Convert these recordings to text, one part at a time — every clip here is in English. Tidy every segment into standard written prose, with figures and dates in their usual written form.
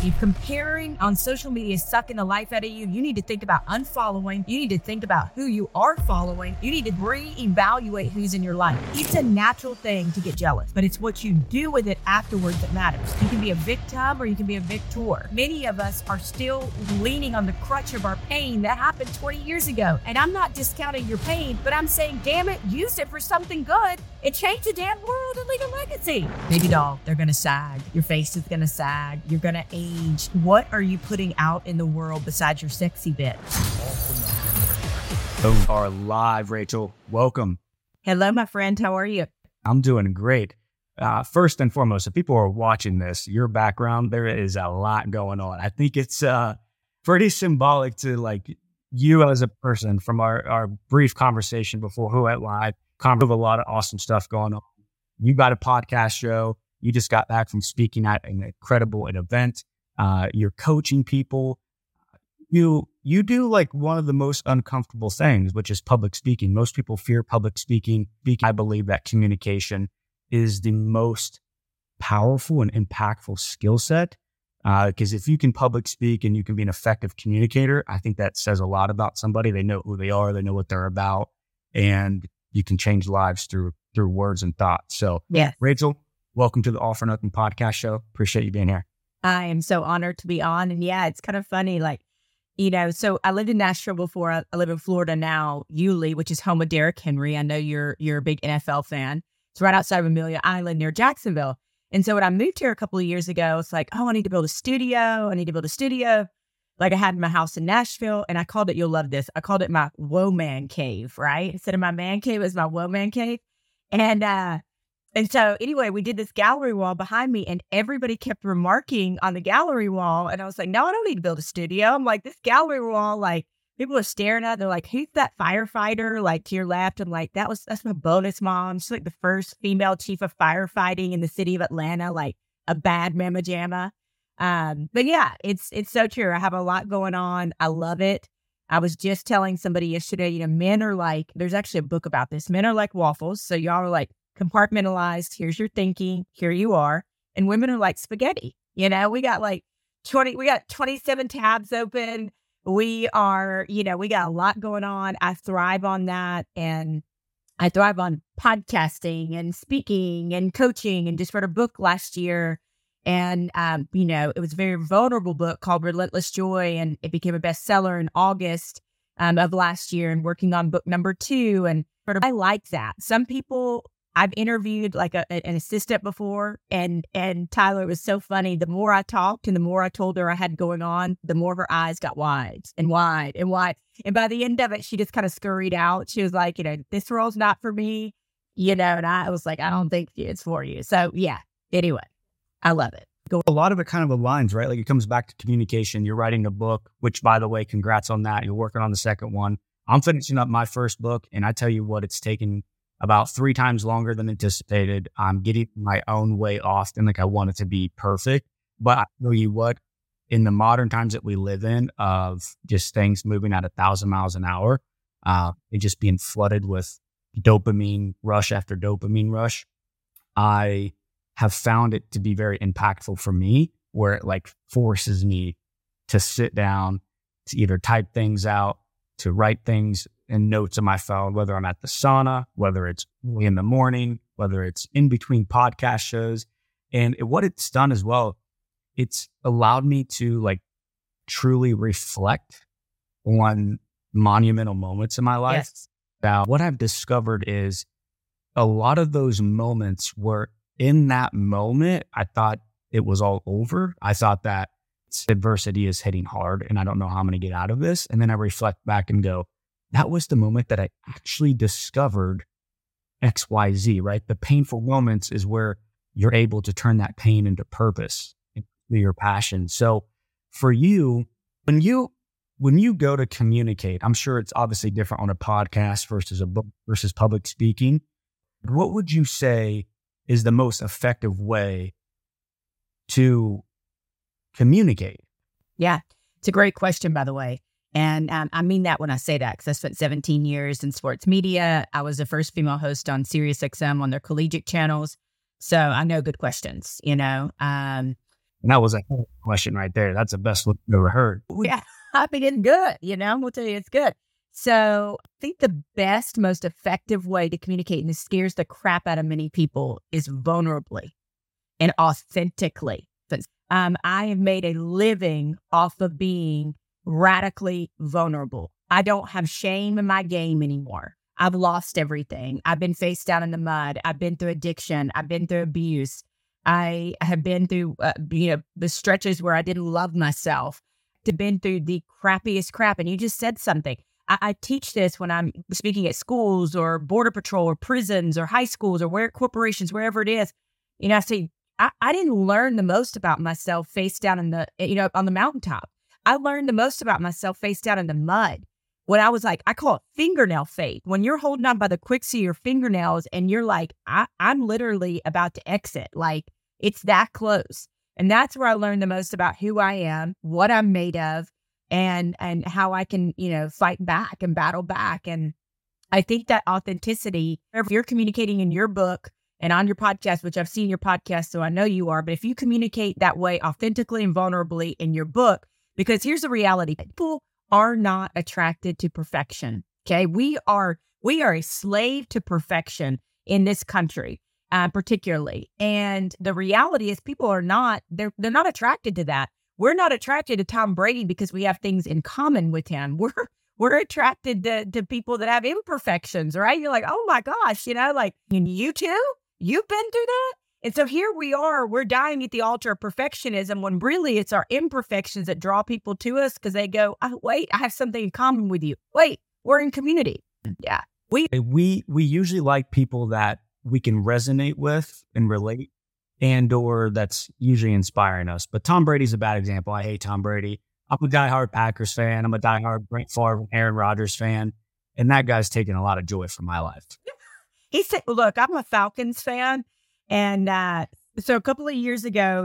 If comparing on social media is sucking the life out of you, you need to think about unfollowing. You need to think about who you are following. You need to reevaluate who's in your life. It's a natural thing to get jealous, but it's what you do with it afterwards that matters. You can be a victim or you can be a victor. Many of us are still leaning on the crutch of our pain that happened 20 years ago. And I'm not discounting your pain, but I'm saying, damn it, use it for something good and change the damn world and leave a legacy. Baby doll, they're going to sag. Your face is going to sag. You're going to age. What are you putting out in the world besides your sexy bit? We are live, Rachel. Welcome. Hello, my friend. How are you? I'm doing great. First and foremost, if people are watching this, your background, there is a lot going on. I think it's pretty symbolic to like you as a person from our brief conversation before Who Went Live. Have a lot of awesome stuff going on. You got a podcast show. You just got back from speaking at an incredible event. You're coaching people. You do like one of the most uncomfortable things, which is public speaking. Most people fear public speaking. I believe that communication is the most powerful and impactful skill set. Because if you can public speak and you can be an effective communicator, I think that says a lot about somebody. They know who they are, they know what they're about, and you can change lives through words and thoughts. So, yes. Rachel, welcome to the All for Nothing podcast show. Appreciate you being here. I am so honored to be on. And yeah, it's kind of funny. Like, so I lived in Nashville before. I live in Florida now, Yulee, which is home of Derrick Henry. I know you're a big NFL fan. It's right outside of Amelia Island near Jacksonville. And so when I moved here a couple of years ago, it's like, oh, I need to build a studio. Like I had my house in Nashville, and I called it, you'll love this, I called it my woe man cave, right? Instead of my man cave, it was my woe man cave. And so anyway, we did this gallery wall behind me, and everybody kept remarking on the gallery wall. And I was like, no, I don't need to build a studio. I'm like, this gallery wall, like people are staring at it. They're like, who's that firefighter? Like to your left. I'm like, that's my bonus mom. She's like the first female chief of firefighting in the city of Atlanta, like a bad mamma jamma. But yeah, it's so true. I have a lot going on. I love it. I was just telling somebody yesterday, men are like, there's actually a book about this. Men are like waffles. So y'all are like, compartmentalized. Here's your thinking. Here you are. And women are like spaghetti. We got like 27 tabs open. We are, we got a lot going on. I thrive on that. And I thrive on podcasting and speaking and coaching, and just wrote a book last year. And, it was a very vulnerable book called Relentless Joy. And it became a bestseller in August of last year, and working on book number 2. And I like that. Some people, I've interviewed like an assistant before, and Tyler, it was so funny. The more I talked and the more I told her I had going on, the more her eyes got wide and wide and wide. And by the end of it, she just kind of scurried out. She was like, this role's not for me, and I was like, I don't think it's for you. So yeah, anyway, I love it. A lot of it kind of aligns, right? Like it comes back to communication. You're writing a book, which by the way, congrats on that. You're working on the second one. I'm finishing up my first book, and I tell you what, it's taken about 3 times longer than anticipated. I'm getting my own way often. Like I want it to be perfect. But I tell you what, in the modern times that we live in, of just things moving at 1,000 miles an hour, and just being flooded with dopamine rush after dopamine rush, I have found it to be very impactful for me, where it like forces me to sit down, to either type things out, to write things and notes on my phone, whether I'm at the sauna, whether it's early in the morning, whether it's in between podcast shows. And what it's done as well, it's allowed me to like truly reflect on monumental moments in my life. Yes. Now, what I've discovered is a lot of those moments were in that moment, I thought it was all over. I thought that adversity is hitting hard and I don't know how I'm going to get out of this. And then I reflect back and go, that was the moment that I actually discovered XYZ, right? The painful moments is where you're able to turn that pain into purpose, into your passion. So for you, when you go to communicate, I'm sure it's obviously different on a podcast versus a book versus public speaking. What would you say is the most effective way to communicate? Yeah, it's a great question, by the way. And I mean that when I say that, because I spent 17 years in sports media. I was the first female host on SiriusXM on their collegiate channels. So I know good questions, And that was a question right there. That's the best one I've ever heard. Yeah, I mean, it's good. We'll tell you it's good. So I think the best, most effective way to communicate, and this scares the crap out of many people, is vulnerably and authentically. I have made a living off of being radically vulnerable. I don't have shame in my game anymore. I've lost everything. I've been face down in the mud. I've been through addiction. I've been through abuse. I have been through, the stretches where I didn't love myself. I've been through the crappiest crap. And you just said something. I teach this when I'm speaking at schools or border patrol or prisons or high schools or corporations, wherever it is. I say, I didn't learn the most about myself face down in the, on the mountaintop. I learned the most about myself face down in the mud. When I was like, I call it fingernail faith. When you're holding on by the quicks of your fingernails and you're like, I'm literally about to exit. Like, it's that close. And that's where I learned the most about who I am, what I'm made of, and how I can, fight back and battle back. And I think that authenticity, if you're communicating in your book and on your podcast, which I've seen your podcast, so I know you are, but if you communicate that way authentically and vulnerably in your book, because here's the reality, people are not attracted to perfection. Okay. We are a slave to perfection in this country, particularly. And the reality is people are not, they're not attracted to that. We're not attracted to Tom Brady because we have things in common with him. We're attracted to people that have imperfections, right? You're like, oh my gosh, like, you too? You've been through that? And so here we are, we're dying at the altar of perfectionism when really it's our imperfections that draw people to us because they go, oh, wait, I have something in common with you. Wait, we're in community. Yeah. We usually like people that we can resonate with and relate, and or that's usually inspiring us. But Tom Brady's a bad example. I hate Tom Brady. I'm a diehard Packers fan. I'm a diehard Brett Favre, Aaron Rodgers fan. And that guy's taken a lot of joy from my life. He said, look, I'm a Falcons fan. And so a couple of years ago,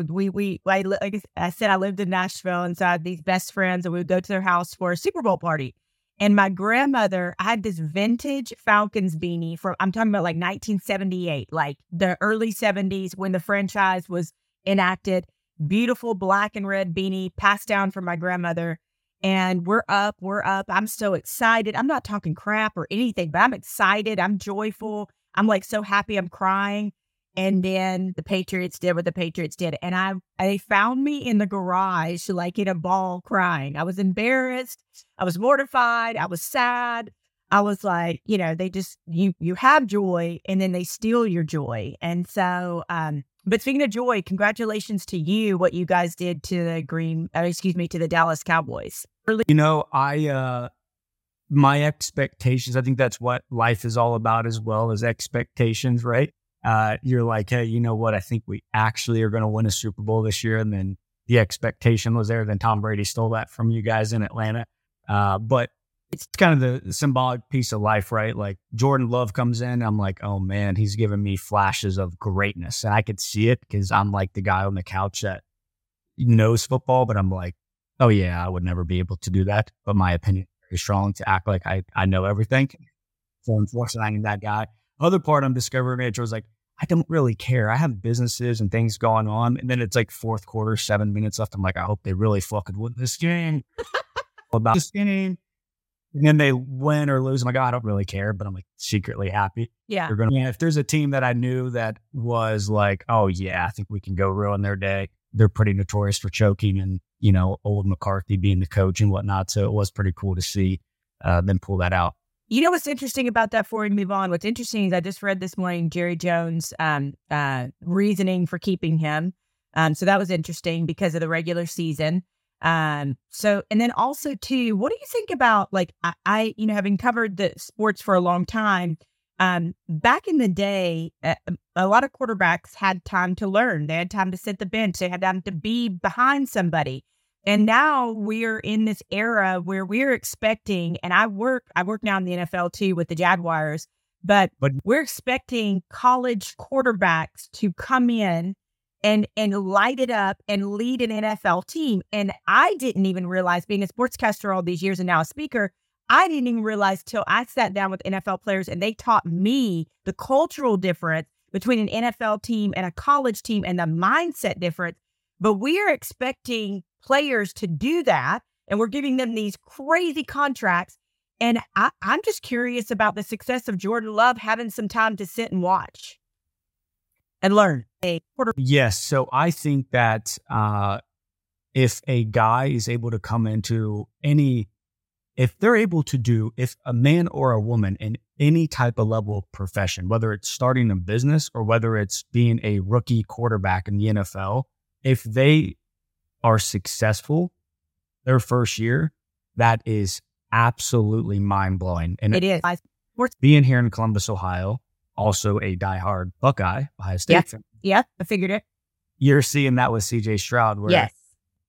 like I said, I lived in Nashville, and so I had these best friends, and we would go to their house for a Super Bowl party. And my grandmother, I had this vintage Falcons beanie I'm talking about like 1978, like the early 70s when the franchise was enacted. Beautiful black and red beanie passed down from my grandmother. And we're up. I'm so excited. I'm not talking crap or anything, but I'm excited. I'm joyful. I'm like so happy I'm crying. And then the Patriots did what the Patriots did. And they found me in the garage, like in a ball crying. I was embarrassed. I was mortified. I was sad. I was like, they just, you have joy and then they steal your joy. And so, but speaking of joy, congratulations to you, what you guys did to the Dallas Cowboys. My expectations, I think that's what life is all about as well as expectations, right? You're like, hey, you know what? I think we actually are going to win a Super Bowl this year. And then the expectation was there. Then Tom Brady stole that from you guys in Atlanta. But it's kind of the symbolic piece of life, right? Like Jordan Love comes in. I'm like, oh man, he's giving me flashes of greatness. And I could see it because I'm like the guy on the couch that knows football. But I'm like, oh yeah, I would never be able to do that. But my opinion is very strong to act like I know everything. So unfortunately, I'm that guy. Other part I'm discovering, it was like, I don't really care. I have businesses and things going on. And then it's like fourth quarter, 7 minutes left. I'm like, I hope they really fucking win this game. About this game. And then they win or lose. I'm like, oh, I don't really care, but I'm like secretly happy. Yeah. If there's a team that I knew that was like, oh yeah, I think we can go ruin their day. They're pretty notorious for choking and, old McCarthy being the coach and whatnot. So it was pretty cool to see them pull that out. You know what's interesting about that before we move on? What's interesting is I just read this morning Jerry Jones' reasoning for keeping him. So that was interesting because of the regular season. And then also too, what do you think about like I having covered the sports for a long time? Back in the day, a lot of quarterbacks had time to learn. They had time to sit the bench. They had time to be behind somebody. And now we're in this era where we're expecting, and I work now in the NFL too with the Jaguars, but we're expecting college quarterbacks to come in and light it up and lead an NFL team. And I didn't even realize, being a sportscaster all these years and now a speaker, I didn't even realize till I sat down with NFL players and they taught me the cultural difference between an NFL team and a college team and the mindset difference. But we are expecting players to do that, and we're giving them these crazy contracts. And I'm just curious about the success of Jordan Love having some time to sit and watch and learn. Yes. So I think that if a guy is able to come into if a man or a woman in any type of level of profession, whether it's starting a business or whether it's being a rookie quarterback in the NFL, if they are successful their first year, that is absolutely mind-blowing. And it is. Being here in Columbus, Ohio, also a diehard Buckeye, Ohio State fan. Yeah, I figured it. You're seeing that with CJ Stroud, where yes.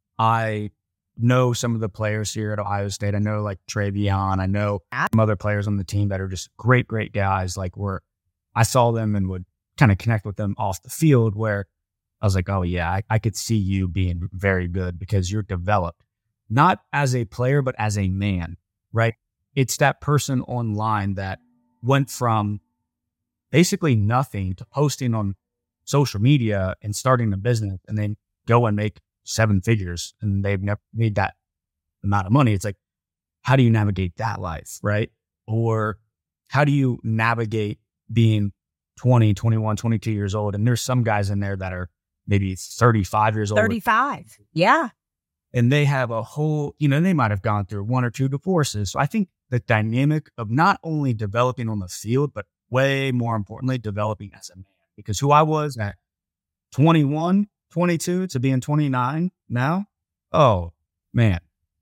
I know some of the players here at Ohio State. I know like Travion. I know some other players on the team that are just great, great guys. Like I saw them and would kind of connect with them off the field, where I was like, oh yeah, I could see you being very good because you're developed, not as a player, but as a man, right? It's that person online that went from basically nothing to posting on social media and starting a business and then go and make 7 figures, and they've never made that amount of money. It's like, how do you navigate that life, right? Or how do you navigate being 20, 21, 22 years old? And there's some guys in there that are maybe 35 years old. 35. Yeah. And they have a whole, they might have gone through 1 or 2 divorces. So I think the dynamic of not only developing on the field, but way more importantly, developing as a man. Because who I was at 21, 22 to being 29 now, oh man,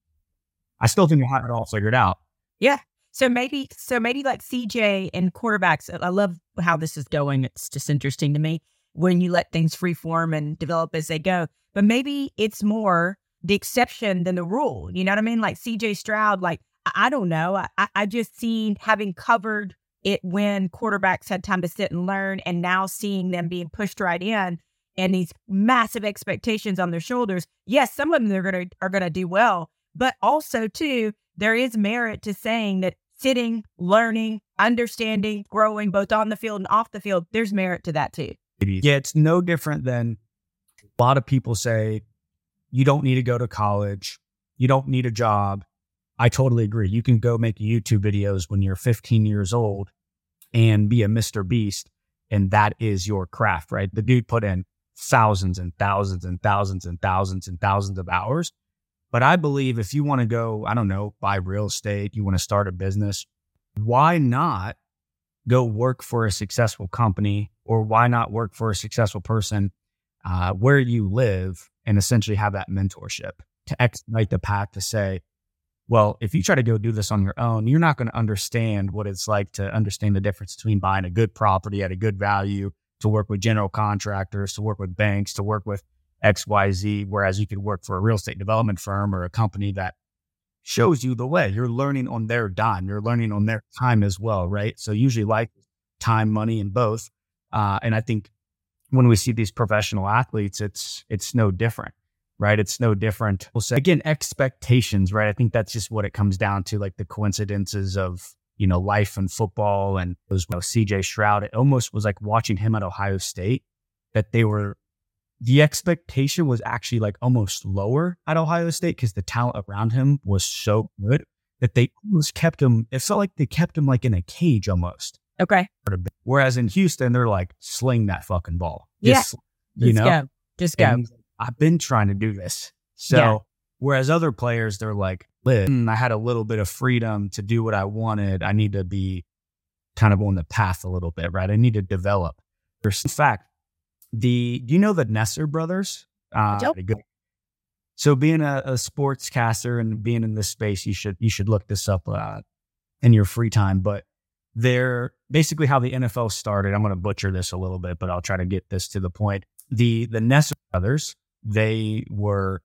I still think I have it all figured out. Yeah. So maybe like CJ and quarterbacks, I love how this is going. It's just interesting to me when you let things freeform and develop as they go. But maybe it's more the exception than the rule. You know what I mean? Like CJ Stroud, like, I don't know. I just seen, having covered it when quarterbacks had time to sit and learn, and now seeing them being pushed right in and these massive expectations on their shoulders. Yes, some of them are gonna do well, but also too, there is merit to saying that sitting, learning, understanding, growing both on the field and off the field, there's merit to that too. Yeah, it's no different than a lot of people say, you don't need to go to college, you don't need a job. I totally agree. You can go make YouTube videos when you're 15 years old and be a Mr. Beast, and that is your craft, right? The dude put in thousands and thousands and thousands and thousands and thousands of hours. But I believe if you want to go, I don't know, buy real estate, you want to start a business, why not go work for a successful company, or why not work for a successful person where you live and essentially have that mentorship to expedite the path to say, well, if you try to go do this on your own, you're not going to understand what it's like to understand the difference between buying a good property at a good value, to work with general contractors, to work with banks, to work with XYZ, whereas you could work for a real estate development firm or a company that shows you the way. You're learning on their dime. You're learning on their time as well, right? So usually life is time, money, and both. And I think when we see these professional athletes, it's no different, right? It's no different. We'll say, again, expectations, right? I think that's just what it comes down to, like the coincidences of, life and football. And it was CJ Stroud. It almost was like watching him at Ohio State, that the expectation was actually like almost lower at Ohio State because the talent around him was so good that they almost kept him. It felt like they kept him like in a cage almost. Okay. Whereas in Houston, they're like, sling that fucking ball. Just go. I've been trying to do this. So whereas other players, they're like, I had a little bit of freedom to do what I wanted. I need to be kind of on the path a little bit, right? I need to develop. In fact, do you know the Nesser brothers? So being a sportscaster and being in this space, you should look this up in your free time. But they're basically how the NFL started. I'm going to butcher this a little bit, but I'll try to get this to the point. The Nesser brothers, they were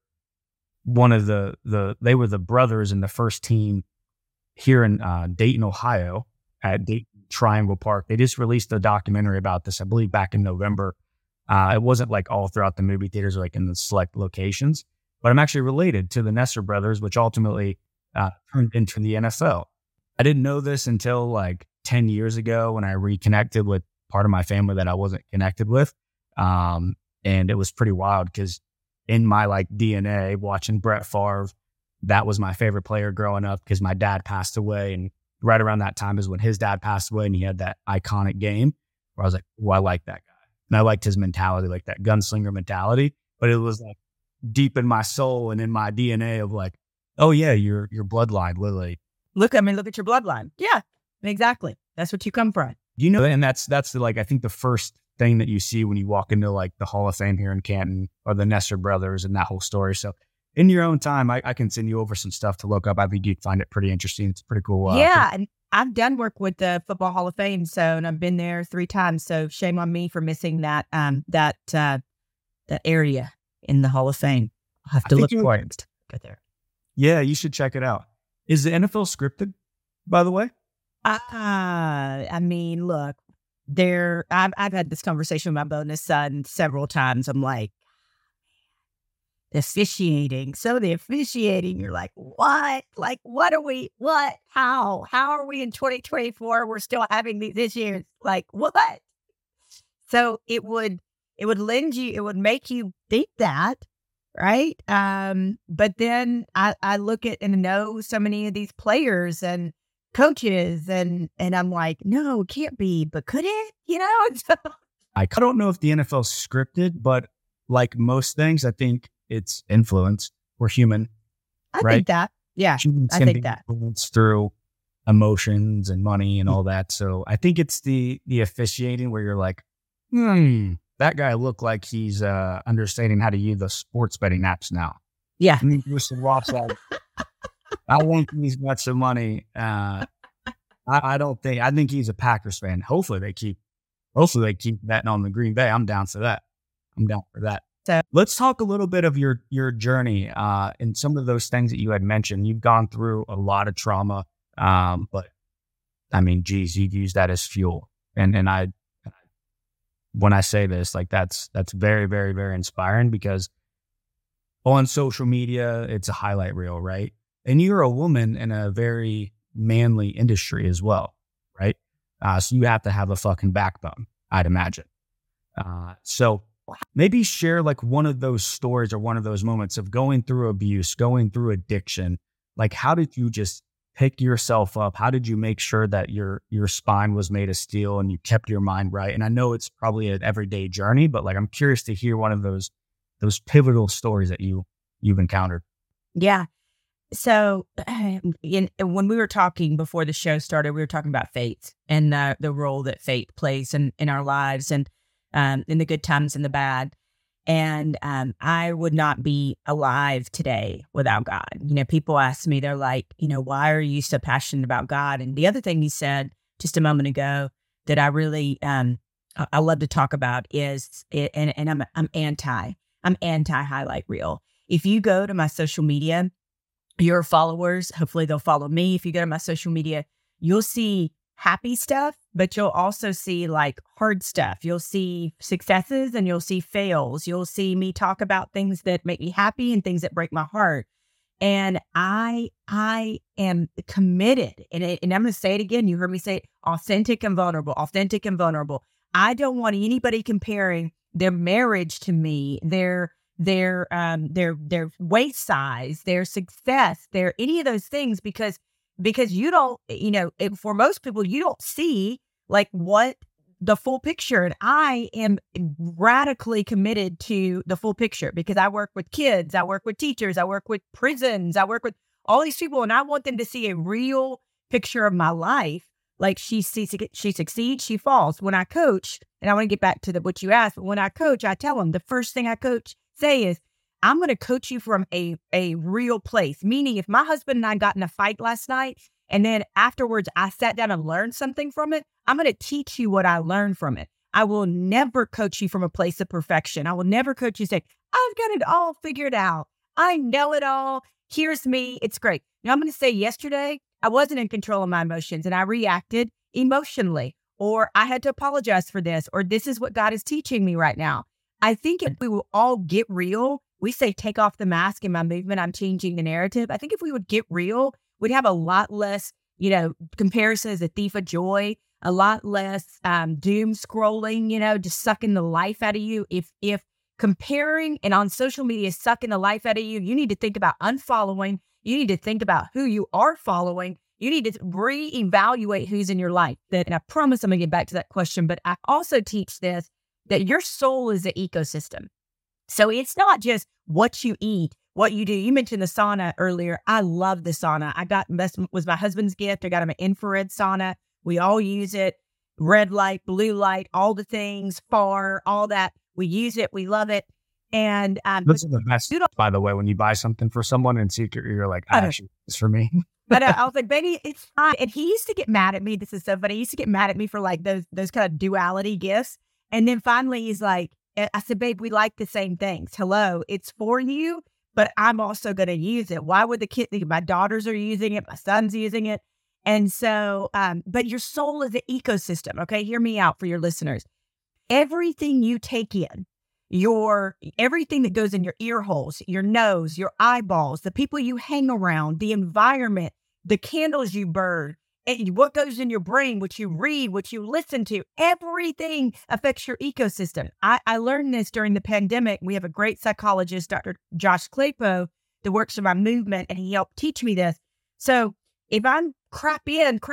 they were the brothers in the first team here in Dayton, Ohio, at Dayton Triangle Park. They just released a documentary about this, I believe, back in November. It wasn't like all throughout the movie theaters or like in the select locations, but I'm actually related to the Nesser brothers, which ultimately turned into the NFL. I didn't know this until like 10 years ago when I reconnected with part of my family that I wasn't connected with. And it was pretty wild because in my like DNA, watching Brett Favre. That was my favorite player growing up because my dad passed away. And right around that time is when his dad passed away and he had that iconic game where I was like, oh, I like that guy. And I liked his mentality, like that gunslinger mentality. But it was like deep in my soul and in my DNA of like, oh yeah, your bloodline, literally. Look at your bloodline. Yeah, exactly. That's what you come from. You know, and that's the, like, I think the first thing that you see when you walk into like the Hall of Fame here in Canton or the Nestor brothers and that whole story. So in your own time, I can send you over some stuff to look up. I think you'd find it pretty interesting. It's pretty cool. And I've done work with the Football Hall of Fame, and I've been there 3 times. So shame on me for missing that area in the Hall of Fame. I'll have to look for it. Go there. Yeah, you should check it out. Is the NFL scripted, by the way? I mean, look, I've had this conversation with my bonus son several times. I'm like, the officiating. So the officiating, you're like, what? Like, how are we in 2024? We're still having these issues. Like, what? So it would make you think that, right? But then I look at and know so many of these players and coaches and I'm like, no, it can't be, but could it? You know? So, I don't know if the NFL is scripted, but like most things, I think it's influenced. We're human. I think that. Yeah. Humans can be influenced through emotions and money and all that. So I think it's the officiating where you're like, that guy looked like he's understanding how to use the sports betting apps now. Yeah. I want these much of money. I think he's a Packers fan. Hopefully they keep betting on the Green Bay. I'm down for that. So let's talk a little bit of your journey and some of those things that you had mentioned. You've gone through a lot of trauma, but I mean, geez, you've used that as fuel. And when I say this, like that's very, very, very inspiring because on social media, it's a highlight reel, right? And you're a woman in a very manly industry as well, right? So you have to have a fucking backbone, I'd imagine. So maybe share like one of those stories or one of those moments of going through abuse, going through addiction. Like, how did you just pick yourself up? How did you make sure that your spine was made of steel and you kept your mind right? And I know it's probably an everyday journey, but like, I'm curious to hear one of those pivotal stories that you've encountered. Yeah. So when we were talking before the show started, we were talking about fate and the role that fate plays in our lives and in the good times and the bad. And I would not be alive today without God. You know, people ask me, they're like, you know, why are you so passionate about God? And the other thing he said just a moment ago that I really I love to talk about is, and I'm anti highlight reel. If you go to my social media, your followers, hopefully they'll follow me. If you go to my social media, you'll see happy stuff, but you'll also see like hard stuff. You'll see successes and you'll see fails. You'll see me talk about things that make me happy and things that break my heart. And I am committed, and I'm going to say it again. You heard me say it, authentic and vulnerable. I don't want anybody comparing their marriage to me, their waist size, their success, their any of those things, because you don't, you know, for most people, you don't see like what the full picture. And I am radically committed to the full picture because I work with kids, I work with teachers, I work with prisons, I work with all these people, and I want them to see a real picture of my life. Like she succeeds, she falls. When I coach, and I want to get back to what you asked, but when I coach, I tell them the first thing I say is, I'm going to coach you from a real place. Meaning if my husband and I got in a fight last night and then afterwards I sat down and learned something from it, I'm going to teach you what I learned from it. I will never coach you from a place of perfection. I will never coach you say, I've got it all figured out. I know it all. Here's me. It's great. Now I'm going to say yesterday, I wasn't in control of my emotions and I reacted emotionally, or I had to apologize for this, or this is what God is teaching me right now. I think if we will all get real, we say, take off the mask in my movement, I'm changing the narrative. I think if we would get real, we'd have a lot less, you know, comparison as a thief of joy, a lot less doom scrolling, you know, just sucking the life out of you. If comparing and on social media sucking the life out of you, you need to think about unfollowing. You need to think about who you are following. You need to reevaluate who's in your life. And I promise I'm going to get back to that question, but I also teach this, that your soul is an ecosystem. So it's not just what you eat, what you do. You mentioned the sauna earlier. I love the sauna. That was my husband's gift. I got him an infrared sauna. We all use it. Red light, blue light, all the things, far, all that. We use it. We love it. And those are the best, by the way, when you buy something for someone and secret, you're like, actually, it's for me. But I was like, baby, it's fine. And he used to get mad at me. This is so funny. He used to get mad at me for like those kind of duality gifts. And then finally he's like, I said, babe, we like the same things. Hello, it's for you, but I'm also going to use it. Why would the kid think my daughters are using it? My son's using it. And so, but your soul is an ecosystem. Okay. Hear me out for your listeners. Everything you take in, everything that goes in your ear holes, your nose, your eyeballs, the people you hang around, the environment, the candles you burn, and what goes in your brain, what you read, what you listen to, everything affects your ecosystem. I learned this during the pandemic. We have a great psychologist, Dr. Josh Claypo, that works in my movement, and he helped teach me this. So if I'm crap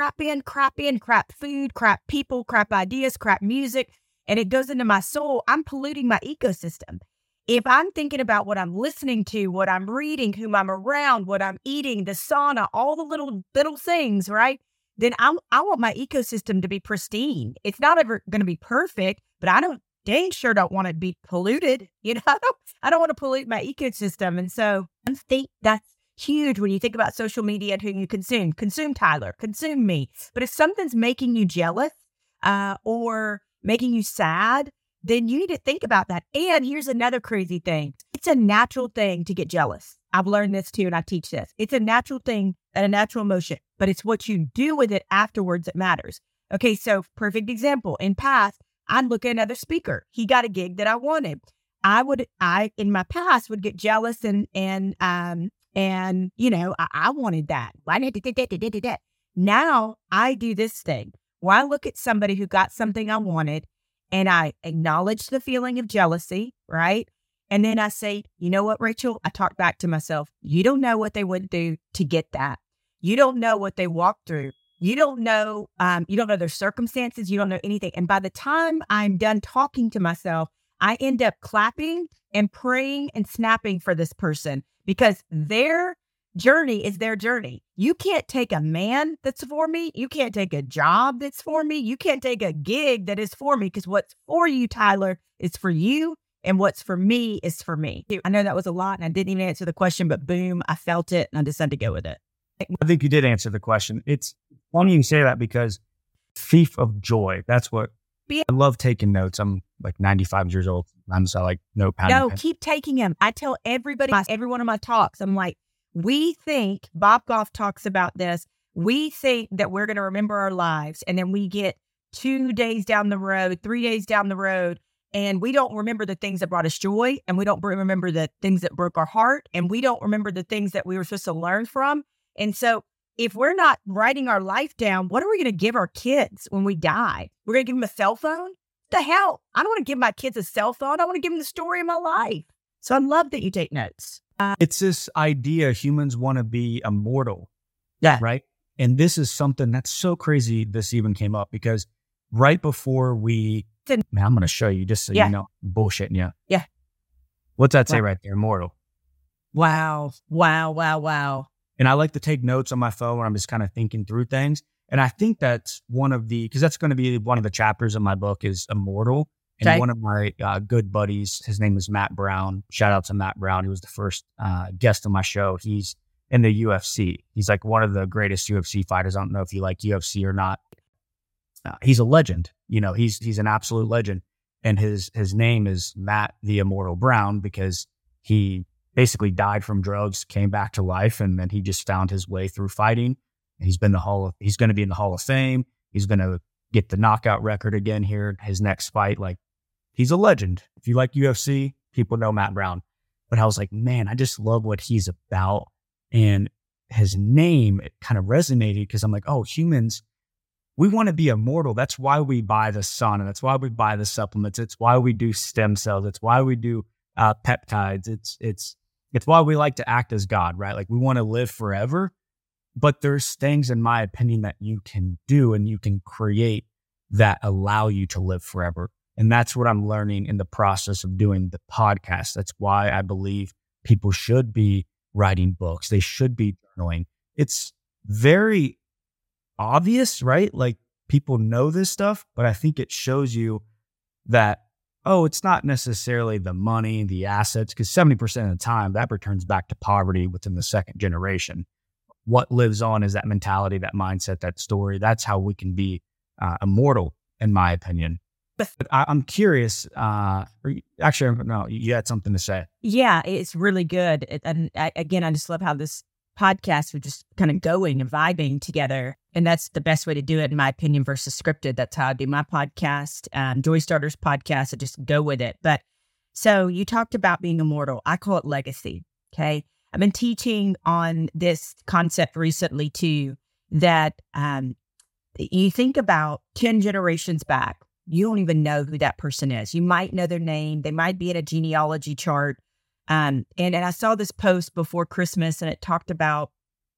food, crap people, crap ideas, crap music, and it goes into my soul, I'm polluting my ecosystem. If I'm thinking about what I'm listening to, what I'm reading, whom I'm around, what I'm eating, the sauna, all the little things, right? Then I want my ecosystem to be pristine. It's not ever going to be perfect, but I dang sure don't want it to be polluted. You know, I don't want to pollute my ecosystem. And so I think that's huge when you think about social media and who you consume. Consume Tyler, consume me. But if something's making you jealous or making you sad, then you need to think about that. And here's another crazy thing. It's a natural thing to get jealous. I've learned this too, and I teach this. It's a natural thing and a natural emotion, but it's what you do with it afterwards that matters. Okay, so perfect example. In past, I'd look at another speaker. He got a gig that I wanted. I in my past would get jealous and you know, I wanted that. Why did that? Now I do this thing where I look at somebody who got something I wanted and I acknowledge the feeling of jealousy, right? And then I say, you know what, Rachel? I talk back to myself. You don't know what they went through to get that. You don't know what they walked through. You don't know their circumstances. You don't know anything. And by the time I'm done talking to myself, I end up clapping and praying and snapping for this person because their journey is their journey. You can't take a man that's for me. You can't take a job that's for me. You can't take a gig that is for me because what's for you, Tyler, is for you. And what's for me is for me. I know that was a lot and I didn't even answer the question, but boom, I felt it and I decided to go with it. I think you did answer the question. It's funny you say that because thief of joy, that's what I love taking notes. I'm like 95 years old. I'm so like notepad. No, keep taking them. I tell everybody, every one of my talks, I'm like, we think, Bob Goff talks about this. We think that we're going to remember our lives. And then we get 2 days down the road, 3 days down the road. And we don't remember the things that brought us joy. And we don't remember the things that broke our heart. And we don't remember the things that we were supposed to learn from. And so if we're not writing our life down, what are we going to give our kids when we die? We're going to give them a cell phone? What the hell? I don't want to give my kids a cell phone. I want to give them the story of my life. So I love that you take notes. It's this idea humans want to be immortal. Yeah. Right? And this is something that's so crazy this even came up because right before I'm going to show you just so you know, bullshitting you. Yeah. What's that say right there? Immortal. Wow. And I like to take notes on my phone when I'm just kind of thinking through things. And I think that's because that's going to be one of the chapters of my book is immortal. And one of my good buddies, his name is Matt Brown. Shout out to Matt Brown. He was the first guest on my show. He's in the UFC. He's like one of the greatest UFC fighters. I don't know if you like UFC or not. He's a legend. You know, he's an absolute legend. And his name is Matt the Immortal Brown because he basically died from drugs, came back to life, and then he just found his way through fighting. He's going to be in the Hall of Fame. He's going to get the knockout record again here. His next fight, like he's a legend. If you like UFC, people know Matt Brown. But I was like, man, I just love what he's about. And his name, it kind of resonated because I'm like, oh, humans, we want to be immortal. That's why we buy the sauna. That's why we buy the supplements. It's why we do stem cells. It's why we do peptides. It's why we like to act as God, right? Like we want to live forever, but there's things, in my opinion, that you can do and you can create that allow you to live forever. And that's what I'm learning in the process of doing the podcast. That's why I believe people should be writing books. They should be journaling. It's very obvious, right? Like people know this stuff, but I think it shows you that, oh, it's not necessarily the money, the assets, because 70% of the time that returns back to poverty within the second generation. What lives on is that mentality, that mindset, that story. That's how we can be immortal, in my opinion. But I'm curious, actually, no, you had something to say. Yeah, it's really good. And again, I just love how this podcast are just kind of going and vibing together. And that's the best way to do it, in my opinion, versus scripted. That's how I do my podcast, Joy Starters podcast. I just go with it. But so you talked about being immortal. I call it legacy. Okay. I've been teaching on this concept recently too, that you think about 10 generations back. You don't even know who that person is. You might know their name. They might be in a genealogy chart. And I saw this post before Christmas, and it talked about,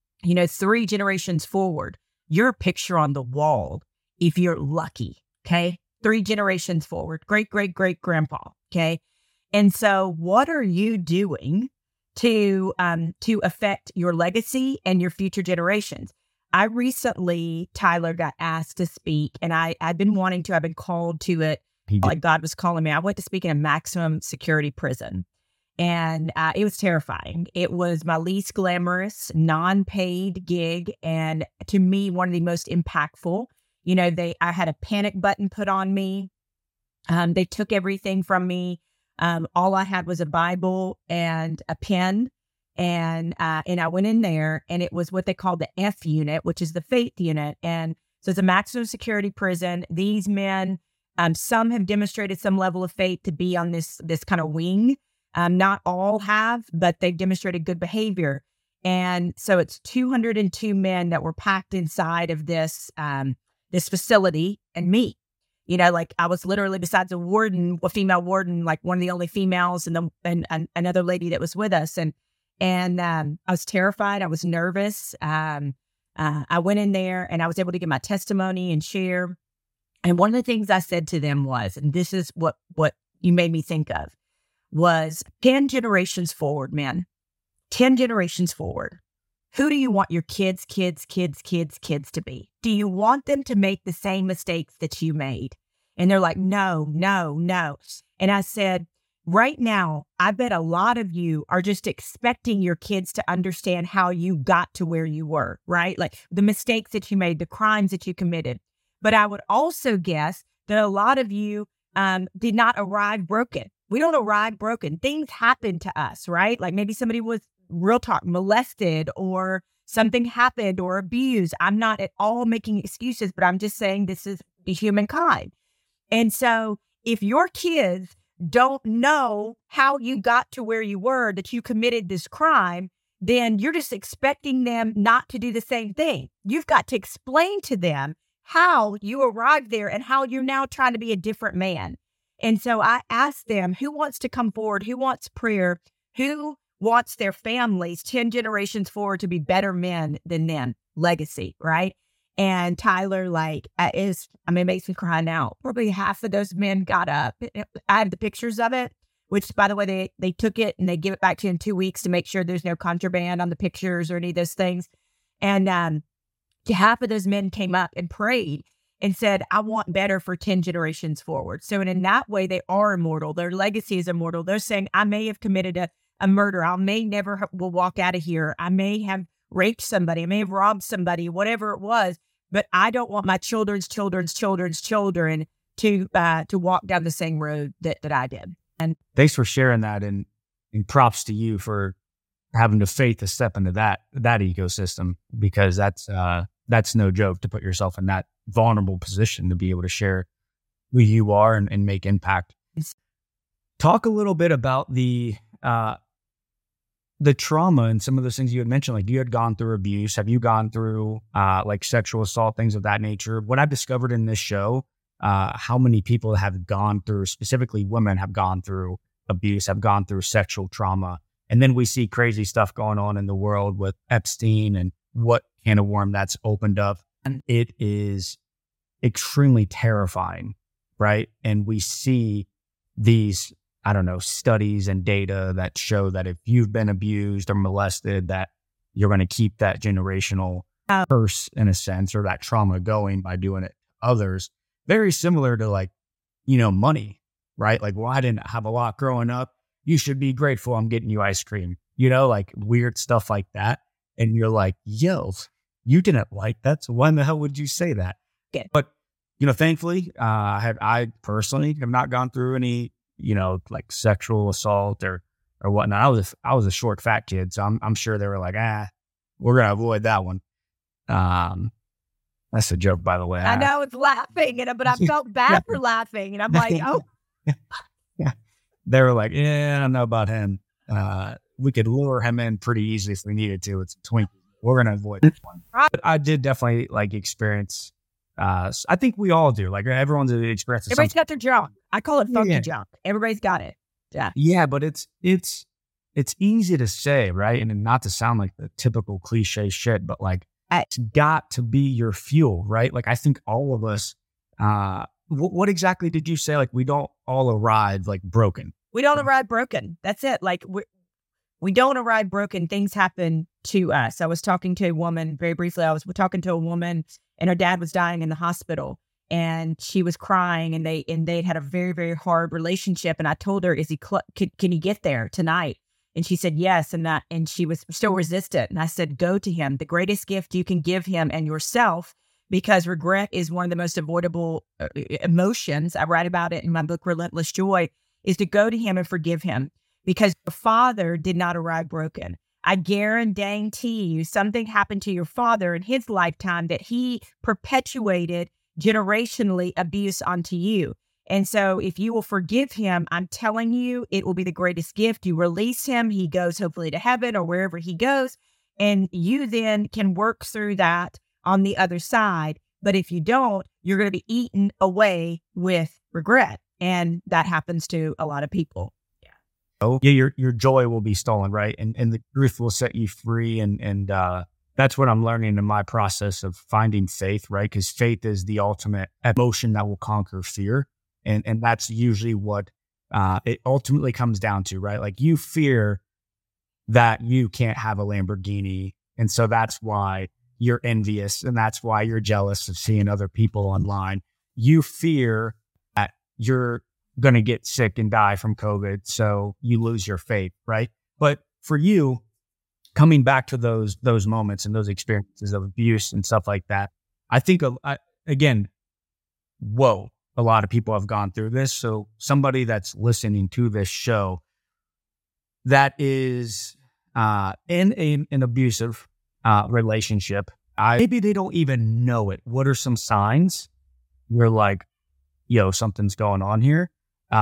3 generations forward, your picture on the wall, if you're lucky, okay? 3 generations forward, great, great, great grandpa, okay? And so what are you doing to affect your legacy and your future generations? I recently, Tyler, got asked to speak, and I've been called to it, like God was calling me. I went to speak in a maximum security prison, and it was terrifying. It was my least glamorous, non-paid gig, and to me, one of the most impactful. I had a panic button put on me. They took everything from me. All I had was a Bible and a pen. And I went in there, and it was what they call the F unit, which is the faith unit. And so it's a maximum security prison. These men, some have demonstrated some level of faith to be on this kind of wing. Not all have, but they've demonstrated good behavior. And so it's 202 men that were packed inside of this facility, and me. Like I was literally, besides a female warden, like one of the only females, and another lady that was with us. And I was terrified. I was nervous. I went in there, and I was able to give my testimony and share. And one of the things I said to them was, and this is what you made me think of, was 10 generations forward, man. 10 generations forward. Who do you want your kids to be? Do you want them to make the same mistakes that you made? And they're like, no. And I said, right now, I bet a lot of you are just expecting your kids to understand how you got to where you were, right? Like the mistakes that you made, the crimes that you committed. But I would also guess that a lot of you did not arrive broken. We don't arrive broken. Things happen to us, right? Like maybe somebody was, real talk, molested, or something happened, or abused. I'm not at all making excuses, but I'm just saying this is the humankind. And so if your kids don't know how you got to where you were, that you committed this crime, then you're just expecting them not to do the same thing. You've got to explain to them how you arrived there and how you're now trying to be a different man. And so I asked them, who wants to come forward? Who wants prayer? Who wants their families 10 generations forward to be better men than them? Legacy, right? And Tyler, it makes me cry now. Probably half of those men got up. I have the pictures of it, which, by the way, they took it and they give it back to you in 2 weeks to make sure there's no contraband on the pictures or any of those things. And half of those men came up and prayed and said, I want better for 10 generations forward. So in that way, they are immortal. Their legacy is immortal. They're saying, I may have committed a murder. I may never will walk out of here. I may have raped somebody. I may have robbed somebody, whatever it was. But I don't want my children's children to walk down the same road that I did. And thanks for sharing that, and props to you for having the faith to step into that ecosystem, because that's no joke, to put yourself in that vulnerable position to be able to share who you are and make impact. Talk a little bit about the trauma and some of those things you had mentioned. Like, you had gone through abuse. Have you gone through like sexual assault, things of that nature? What I've discovered in this show, how many people have gone through, specifically women have gone through abuse have gone through sexual trauma. And then we see crazy stuff going on in the world with Epstein and what can of worm that's opened up. And it is extremely terrifying, right? And we see these, I don't know, studies and data that show that if you've been abused or molested, that you're going to keep that generational curse in a sense, or that trauma going by doing it to others. Very similar to like, money, right? Like, well, I didn't have a lot growing up. You should be grateful I'm getting you ice cream, like weird stuff like that. And you're like, yo, you didn't like that. So why in the hell would you say that? Yeah. But, thankfully, I personally have not gone through any, like sexual assault or whatnot. I was a short, fat kid. So I'm sure they were like, we're going to avoid that one. That's a joke, by the way. I know it's laughing, but I felt bad for laughing. And I'm like, oh. Yeah. They were like, I don't know about him. We could lure him in pretty easily if we needed to. It's a Twinkie. We're going to avoid this one. But I did definitely like experience. I think we all do. Like everyone's experienced. Everybody's got their junk. I call it funky junk. Everybody's got it. Yeah. Yeah, but it's easy to say, right? And not to sound like the typical cliche shit, but like it's got to be your fuel, right? Like I think all of us. What exactly did you say? Like we don't all arrive like broken. We don't arrive broken. That's it. Like we don't arrive broken. Things happen to us. I was talking to a woman very briefly. I was talking to a woman, and her dad was dying in the hospital, and she was crying, and they'd had a very, very hard relationship. And I told her, can he get there tonight? And she said yes, and she was still resistant. And I said, go to him. The greatest gift you can give him and yourself, because regret is one of the most avoidable emotions. I write about it in my book, Relentless Joy, is to go to him and forgive him, because your father did not arrive broken. I guarantee you something happened to your father in his lifetime that he perpetuated generationally abuse onto you. And so if you will forgive him, I'm telling you, it will be the greatest gift. You release him. He goes hopefully to heaven or wherever he goes. And you then can work through that on the other side. But if you don't, you're going to be eaten away with regret. And that happens to a lot of people. Yeah, your joy will be stolen, right? And the truth will set you free. And that's what I'm learning in my process of finding faith, right? Because faith is the ultimate emotion that will conquer fear. And that's usually what it ultimately comes down to, right? Like you fear that you can't have a Lamborghini. And so that's why you're envious. And that's why you're jealous of seeing other people online. You fear that you're going to get sick and die from COVID. So you lose your faith, right? But for you, coming back to those moments and those experiences of abuse and stuff like that, I think, again, a lot of people have gone through this. So somebody that's listening to this show that is in an abusive relationship, maybe they don't even know it. What are some signs? You're like, something's going on here.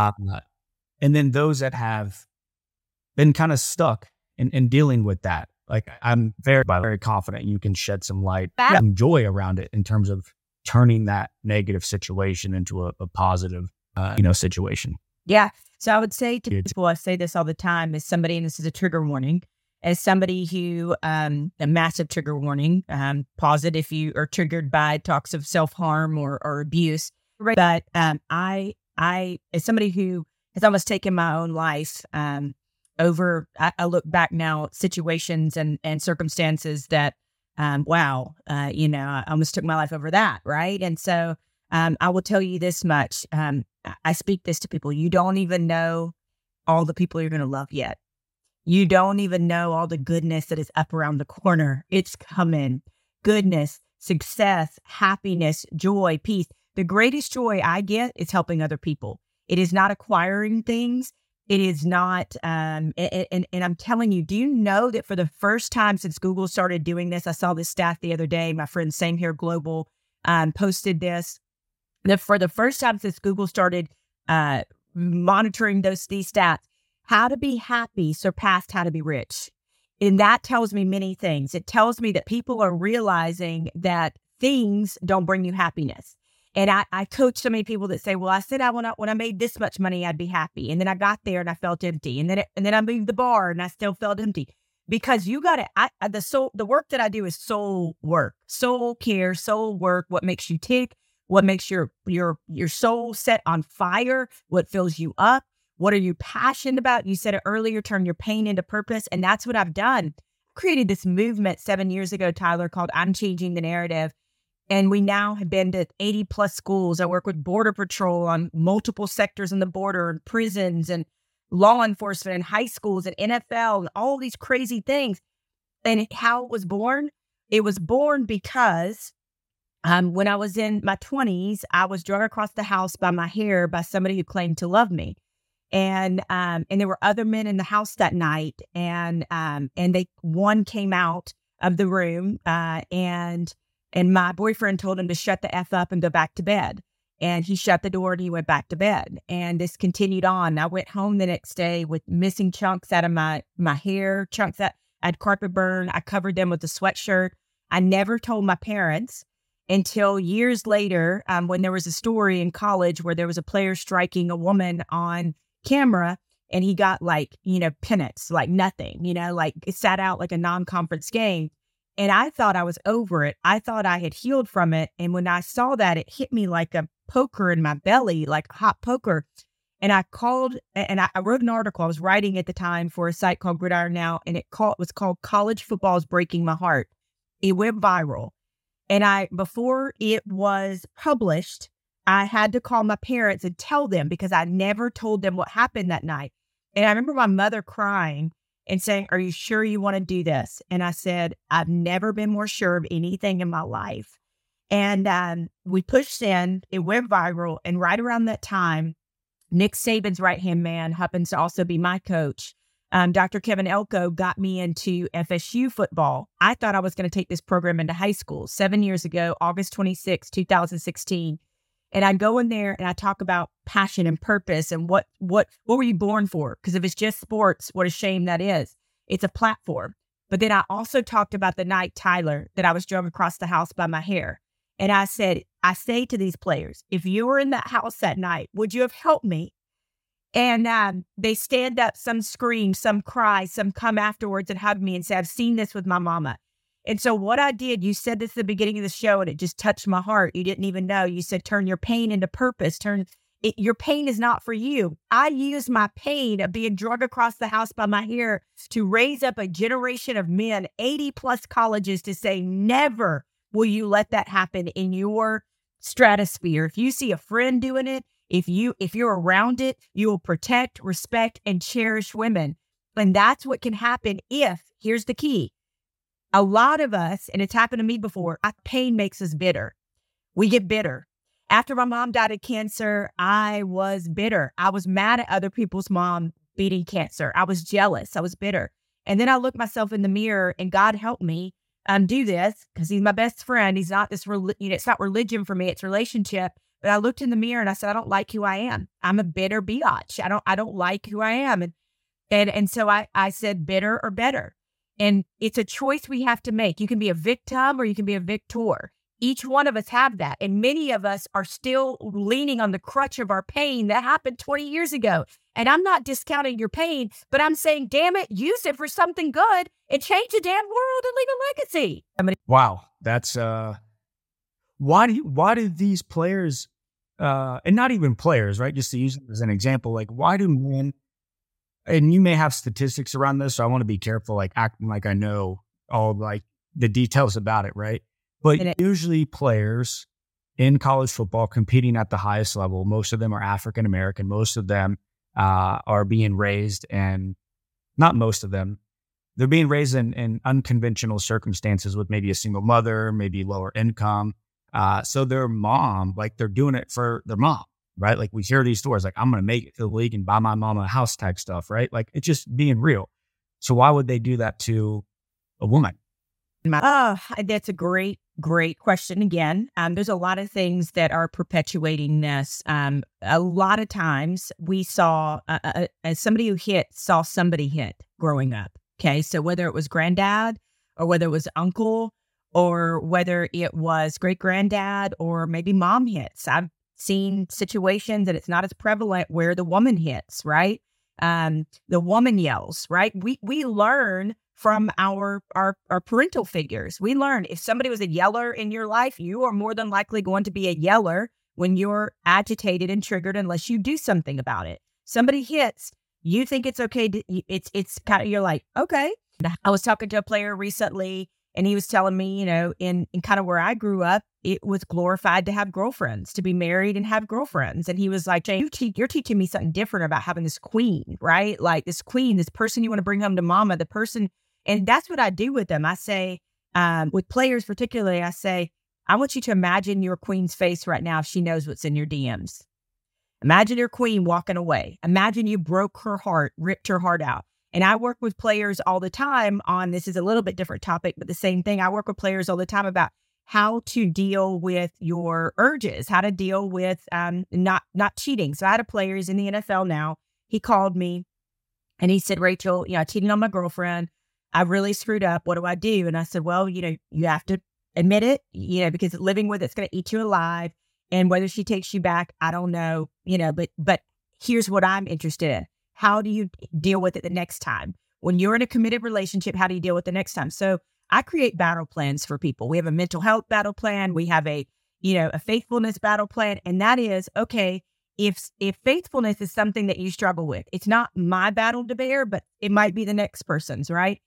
And then those that have been kind of stuck in dealing with that, like I'm very, very confident you can shed some light, some joy around it in terms of turning that negative situation into a positive, situation. Yeah. So I would say to people, I say this all the time, as somebody, and this is a trigger warning, as somebody who, a massive trigger warning, pause it if you are triggered by talks of self-harm or abuse. Right. But I, as somebody who has almost taken my own life, I look back now at situations and circumstances that, I almost took my life over that. Right. And so, I will tell you this much. I speak this to people. You don't even know all the people you're going to love yet. You don't even know all the goodness that is up around the corner. It's coming. Goodness, success, happiness, joy, peace. The greatest joy I get is helping other people. It is not acquiring things. It is not, and I'm telling you, do you know that for the first time since Google started doing this, I saw this stat the other day, my friend Same Here Global posted this, that for the first time since Google started monitoring these stats, how to be happy surpassed how to be rich. And that tells me many things. It tells me that people are realizing that things don't bring you happiness. And I coach so many people that say, well, I said when I made this much money, I'd be happy. And then I got there and I felt empty. And then I moved the bar and I still felt empty. Because you got to, the work that I do is soul work, soul care, soul work, what makes you tick, what makes your soul set on fire, what fills you up, what are you passionate about? You said it earlier, turn your pain into purpose. And that's what I've done. I created this movement 7 years ago, Tyler, called I'm Changing the Narrative. And we now have been to 80 plus schools. I work with Border Patrol on multiple sectors in the border and prisons and law enforcement and high schools and NFL and all these crazy things. And how it was born? It was born because when I was in my 20s, I was dragged across the house by my hair by somebody who claimed to love me. And there were other men in the house that night. And one came out of the room and my boyfriend told him to shut the F up and go back to bed. And he shut the door and he went back to bed. And this continued on. I went home the next day with missing chunks out of my hair, chunks that I had carpet burn. I covered them with a sweatshirt. I never told my parents until years later, when there was a story in college where there was a player striking a woman on camera and he got peanuts, like nothing, like it sat out like a non-conference game. And I thought I was over it. I thought I had healed from it. And when I saw that, it hit me like a poker in my belly, like a hot poker. And I called and I wrote an article. I was writing at the time for a site called Gridiron Now, and it was called College Football is Breaking My Heart. It went viral. And before it was published, I had to call my parents and tell them because I never told them what happened that night. And I remember my mother crying and saying, are you sure you want to do this? And I said, I've never been more sure of anything in my life. And we pushed in, it went viral. And right around that time, Nick Saban's right-hand man happens to also be my coach. Dr. Kevin Elko got me into FSU football. I thought I was going to take this program into high school 7 years ago, August 26, 2016. And I go in there and I talk about passion and purpose and what were you born for? Because if it's just sports, what a shame that is. It's a platform. But then I also talked about the night, Tyler, that I was drug across the house by my hair. And I said, I say to these players, if you were in that house that night, would you have helped me? And they stand up, some scream, some cry, some come afterwards and hug me and say, I've seen this with my mama. And so what I did, you said this at the beginning of the show and it just touched my heart. You didn't even know. You said, turn your pain into purpose. Your pain is not for you. I used my pain of being dragged across the house by my hair to raise up a generation of men, 80 plus colleges, to say, never will you let that happen in your stratosphere. If you see a friend doing it, if you're around it, you will protect, respect, and cherish women. And that's what can happen if, here's the key. A lot of us, and it's happened to me before, pain makes us bitter. We get bitter. After my mom died of cancer, I was bitter. I was mad at other people's mom beating cancer. I was jealous. I was bitter. And then I looked myself in the mirror and God helped me do this because he's my best friend. He's not this, it's not religion for me. It's relationship. But I looked in the mirror and I said, I don't like who I am. I'm a bitter biatch. I don't like who I am. And so I said bitter or better. And it's a choice we have to make. You can be a victim or you can be a victor. Each one of us have that. And many of us are still leaning on the crutch of our pain that happened 20 years ago. And I'm not discounting your pain, but I'm saying, damn it, use it for something good and change the damn world and leave a legacy. Wow. That's, why do these players, and not even players, right? Just to use it as an example, like why do men, and you may have statistics around this, so I want to be careful, like acting like I know all like the details about it, right? But usually players in college football competing at the highest level, most of them are African American. Most of them are being raised, and not most of them, they're being raised in unconventional circumstances with maybe a single mother, maybe lower income. So their mom, like they're doing it for their mom, right? Like we hear these stories, like I'm going to make it to the league and buy my mom a house type stuff, right? Like it's just being real. So why would they do that to a woman? Oh, that's a great question again. There's a lot of things that are perpetuating this. A lot of times we saw, as somebody who saw somebody hit growing up. Okay. So whether it was granddad or whether it was uncle or whether it was great granddad or maybe mom hits. I've seen situations, and it's not as prevalent, where the woman hits, right? The woman yells, right? We learn from our parental figures. We learn if somebody was a yeller in your life, you are more than likely going to be a yeller when you're agitated and triggered, unless you do something about it. Somebody hits, you think it's okay. It's kind of, you're like, okay. I was talking to a player recently, and he was telling me, in kind of where I grew up, it was glorified to have girlfriends, to be married and have girlfriends. And he was like, Jay, you're teaching me something different about having this queen, right? Like this queen, this person you want to bring home to mama, the person. And that's what I do with them. I say, with players particularly, I say, I want you to imagine your queen's face right now if she knows what's in your DMs. Imagine your queen walking away. Imagine you broke her heart, ripped her heart out. And I work with players all the time on, this is a little bit different topic, but the same thing. I work with players all the time about how to deal with your urges, how to deal with not cheating. So I had a player, he's in the NFL now. He called me and he said, Rachel, I cheated on my girlfriend. I really screwed up. What do I do? And I said, well, you have to admit it, because living with it's going to eat you alive. And whether she takes you back, I don't know, but here's what I'm interested in. How do you deal with it the next time? When you're in a committed relationship, how do you deal with it the next time? So I create battle plans for people. We have a mental health battle plan. We have a faithfulness battle plan. And that is, okay, if faithfulness is something that you struggle with, it's not my battle to bear, but it might be the next person's, right?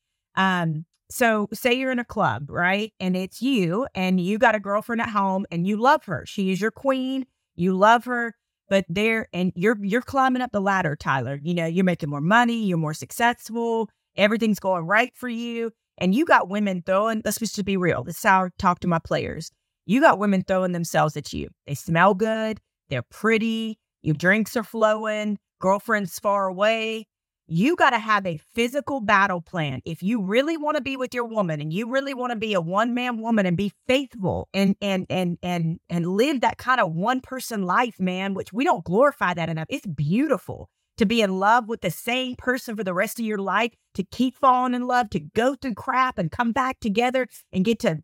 So say you're in a club, right? And it's you, and you got a girlfriend at home and you love her. She is your queen. You love her. But you're climbing up the ladder, Tyler. You're making more money, you're more successful, everything's going right for you. And you got women throwing, let's just be real. This is how I talk to my players. You got women throwing themselves at you. They smell good, they're pretty, your drinks are flowing, girlfriend's far away. You got to have a physical battle plan. If you really want to be with your woman and you really want to be a one-man woman and be faithful and live that kind of one-person life, man, which we don't glorify that enough. It's beautiful to be in love with the same person for the rest of your life, to keep falling in love, to go through crap and come back together and get to,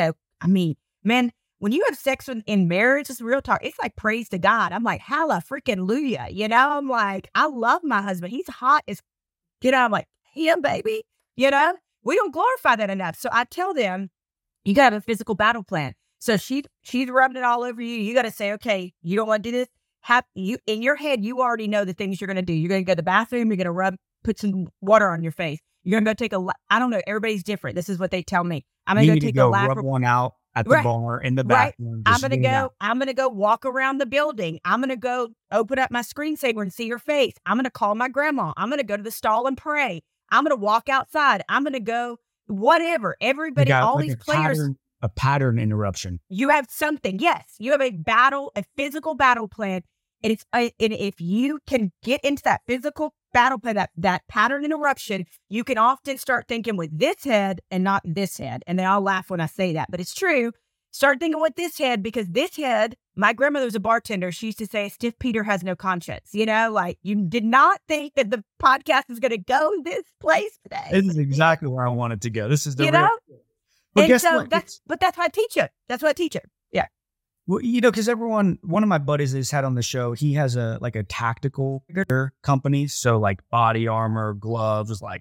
man, when you have sex in marriage, it's real talk. It's like praise to God. I'm like, hallelujah. I'm like, I love my husband. He's hot as, I'm like, him, baby. We don't glorify that enough. So I tell them, you got to have a physical battle plan. So she's rubbing it all over you. You got to say, okay, you don't want to do this. In your head, you already know the things you're going to do. You're going to go to the bathroom. You're going to put some water on your face. You're going to go take I don't know. Everybody's different. This is what they tell me. I'm going to go take a lap. Rub one out at the bar, in the bathroom. Right. I'm going to go walk around the building. I'm going to go open up my screensaver and see your face. I'm going to call my grandma. I'm going to go to the stall and pray. I'm going to walk outside. I'm going to go whatever. Everybody, all these players. A pattern interruption. You have something. Yes. You have a physical battle plan. And if you can get into that physical battle plan, that pattern interruption, you can often start thinking with this head and not this head. And they all laugh when I say that, but it's true. Start thinking with this head, because this head, my grandmother was a bartender. She used to say, stiff Peter has no conscience. Like you did not think that the podcast is going to go this place today. This is exactly where I wanted to go. This is the But guess what? That's what I teach it. That's what I teach it. Yeah. Well, because one of my buddies has had on the show, he has a tactical company. So like body armor, gloves, like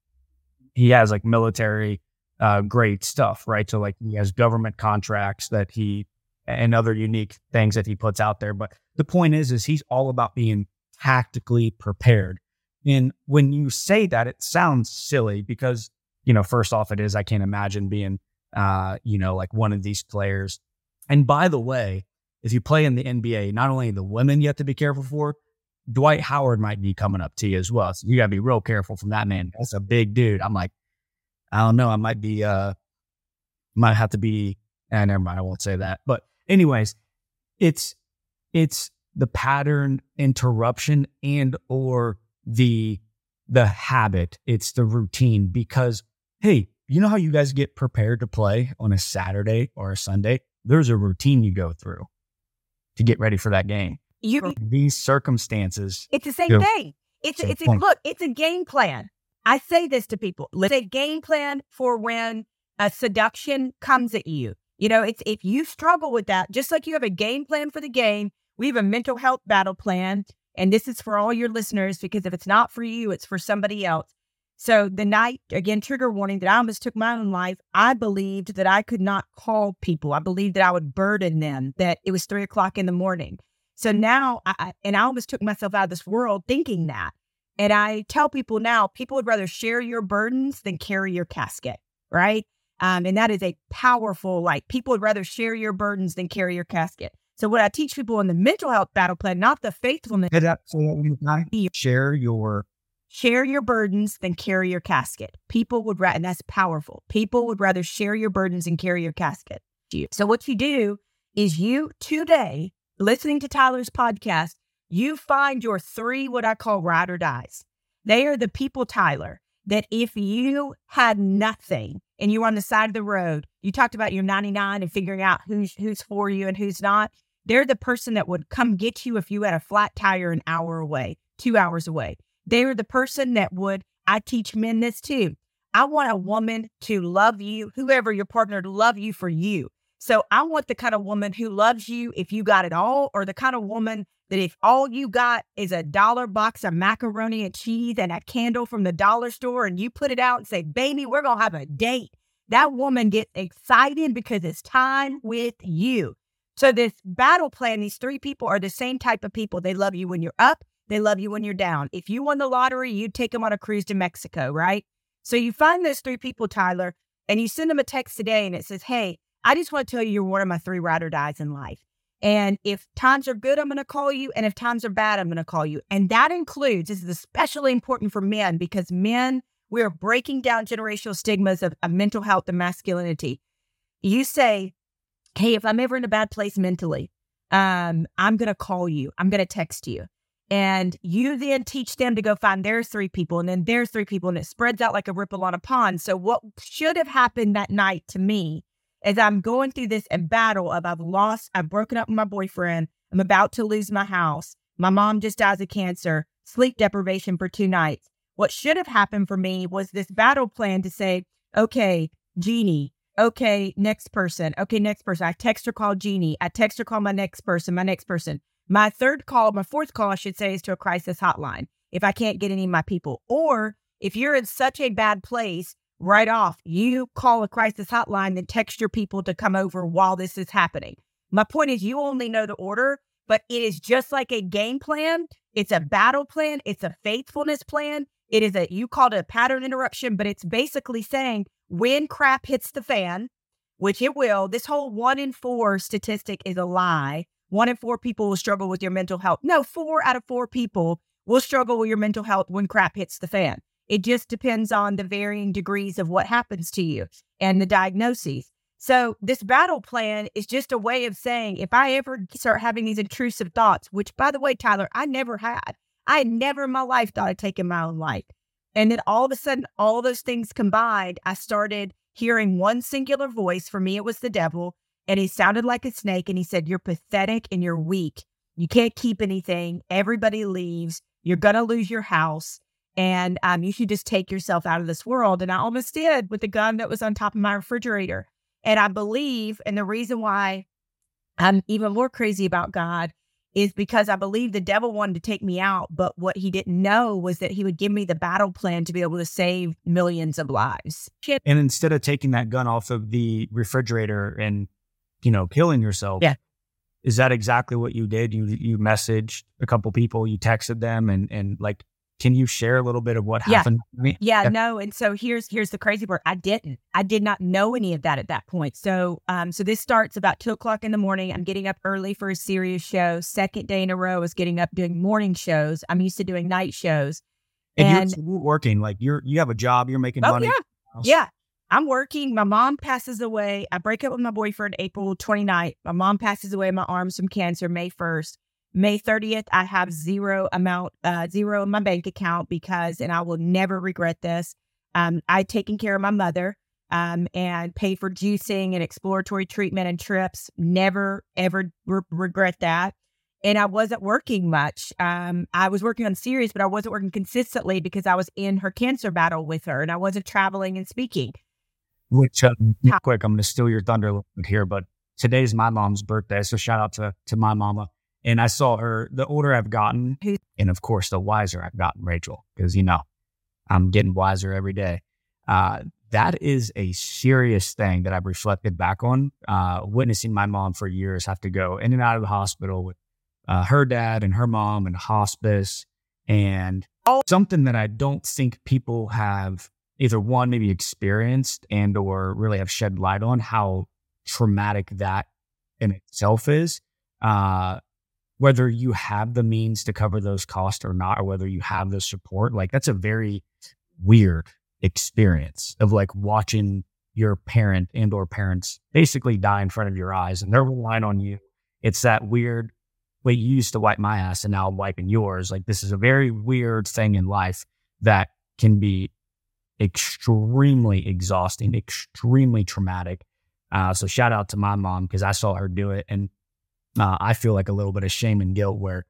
he has like military grade stuff, right? So like he has government contracts and other unique things that he puts out there. But the point is he's all about being tactically prepared. And when you say that, it sounds silly because, first off, it is, I can't imagine being, like one of these players. And by the way, if you play in the NBA, not only the women you have to be careful for, Dwight Howard might be coming up to you as well. So you got to be real careful from that man. That's a big dude. I'm like, I don't know. I might have to be, never mind. I won't say that. But anyways, it's the pattern interruption and or the habit. It's the routine because, hey, you know how you guys get prepared to play on a Saturday or a Sunday? There's a routine you go through to get ready for that game. These circumstances. It's the same thing. It's a game plan. I say this to people. Let's say game plan for when seduction comes at you. It's if you struggle with that, just like you have a game plan for the game, we have a mental health battle plan. And this is for all your listeners, because if it's not for you, it's for somebody else. So the night, again, trigger warning, that I almost took my own life, I believed that I could not call people. I believed that I would burden them, that it was 3:00 in the morning. So now, I almost took myself out of this world thinking that. And I tell people now, people would rather share your burdens than carry your casket, right? And that is a powerful, people would rather share your burdens than carry your casket. So what I teach people in the mental health battle plan, not the faithfulness. Share your burdens than carry your casket. People would rather, and that's powerful. People would rather share your burdens and carry your casket. So what you do is you today, listening to Tyler's podcast, you find your 3, what I call ride or dies. They are the people, Tyler, that if you had nothing and you were on the side of the road, you talked about your 99 and figuring out who's for you and who's not. They're the person that would come get you if you had a flat tire an hour away, 2 hours away. They're the person that would, I teach men this too. I want a woman to love you, whoever your partner, to love you for you. So I want the kind of woman who loves you if you got it all, or the kind of woman that if all you got is a $1 box of macaroni and cheese and a candle from the dollar store and you put it out and say, baby, we're going to have a date. That woman gets excited because it's time with you. So this battle plan, these 3 people are the same type of people. They love you when you're up. They love you when you're down. If you won the lottery, you'd take them on a cruise to Mexico, right? So you find those 3 people, Tyler, and you send them a text today and it says, hey, I just want to tell you you're one of my 3 ride or dies in life. And if times are good, I'm going to call you. And if times are bad, I'm going to call you. And that includes, this is especially important for men, because men, we're breaking down generational stigmas of mental health and masculinity. You say, hey, if I'm ever in a bad place mentally, I'm going to call you. I'm going to text you. And you then teach them to go find their 3 people, and then their 3 people, and it spreads out like a ripple on a pond. So what should have happened that night to me is I'm going through this battle of I've broken up with my boyfriend. I'm about to lose my house. My mom just dies of cancer, sleep deprivation for 2 nights. What should have happened for me was this battle plan to say, okay, Jeannie, okay, next person. Okay, next person. I text or call Jeannie. I text or call my next person. My 4th call, I should say, is to a crisis hotline if I can't get any of my people. Or if you're in such a bad place, right off, you call a crisis hotline and text your people to come over while this is happening. My point is, you only know the order, but it is just like a game plan. It's a battle plan. It's a faithfulness plan. It is you called it a pattern interruption, but it's basically saying when crap hits the fan, which it will, this whole 1 in 4 statistic is a lie. 1 in 4 people will struggle with your mental health. No, 4 out of 4 people will struggle with your mental health when crap hits the fan. It just depends on the varying degrees of what happens to you and the diagnoses. So this battle plan is just a way of saying, if I ever start having these intrusive thoughts, which, by the way, Tyler, I never had. I had never in my life thought I'd taken my own life. And then all of a sudden, all those things combined, I started hearing one singular voice. For me, it was the devil. And he sounded like a snake. And he said, you're pathetic and you're weak. You can't keep anything. Everybody leaves. You're going to lose your house. And you should just take yourself out of this world. And I almost did with the gun that was on top of my refrigerator. And I believe, and the reason why I'm even more crazy about God is because I believe the devil wanted to take me out. But what he didn't know was that he would give me the battle plan to be able to save millions of lives. And instead of taking that gun off of the refrigerator and, killing yourself. Yeah. Is that exactly what you did? You messaged a couple people, you texted them and like, can you share a little bit of what happened to me? Yeah, no. And so here's the crazy part. I did not know any of that at that point. So, so this starts about 2:00 in the morning. I'm getting up early for a serious show. Second day in a row, I was getting up doing morning shows. I'm used to doing night shows. And you're working, like you have a job, you're making money. Yeah. I'm working. My mom passes away. I break up with my boyfriend April 29th. My mom passes away in my arms from cancer May 1st. May 30th, I have zero in my bank account because, and I will never regret this, I'd taken care of my mother and paid for juicing and exploratory treatment and trips. Never, ever regret that. And I wasn't working much. I was working on series, but I wasn't working consistently because I was in her cancer battle with her and I wasn't traveling and speaking. which, real quick, I'm going to steal your thunder a little bit here, but today's my mom's birthday. So shout out to my mama. And I saw her, the older I've gotten, and of course, the wiser I've gotten, Rachel, because, I'm getting wiser every day. That is a serious thing that I've reflected back on, witnessing my mom for years have to go in and out of the hospital with her dad and her mom and hospice, and something that I don't think people have either one, maybe experienced and or really have shed light on how traumatic that in itself is. Whether you have the means to cover those costs or not, or whether you have the support, like that's a very weird experience of like watching your parent and or parents basically die in front of your eyes and they're relying on you. It's that weird, wait, you used to wipe my ass and now I'm wiping yours. Like this is a very weird thing in life that can be extremely exhausting, extremely traumatic. So shout out to my mom because I saw her do it. And I feel like a little bit of shame and guilt where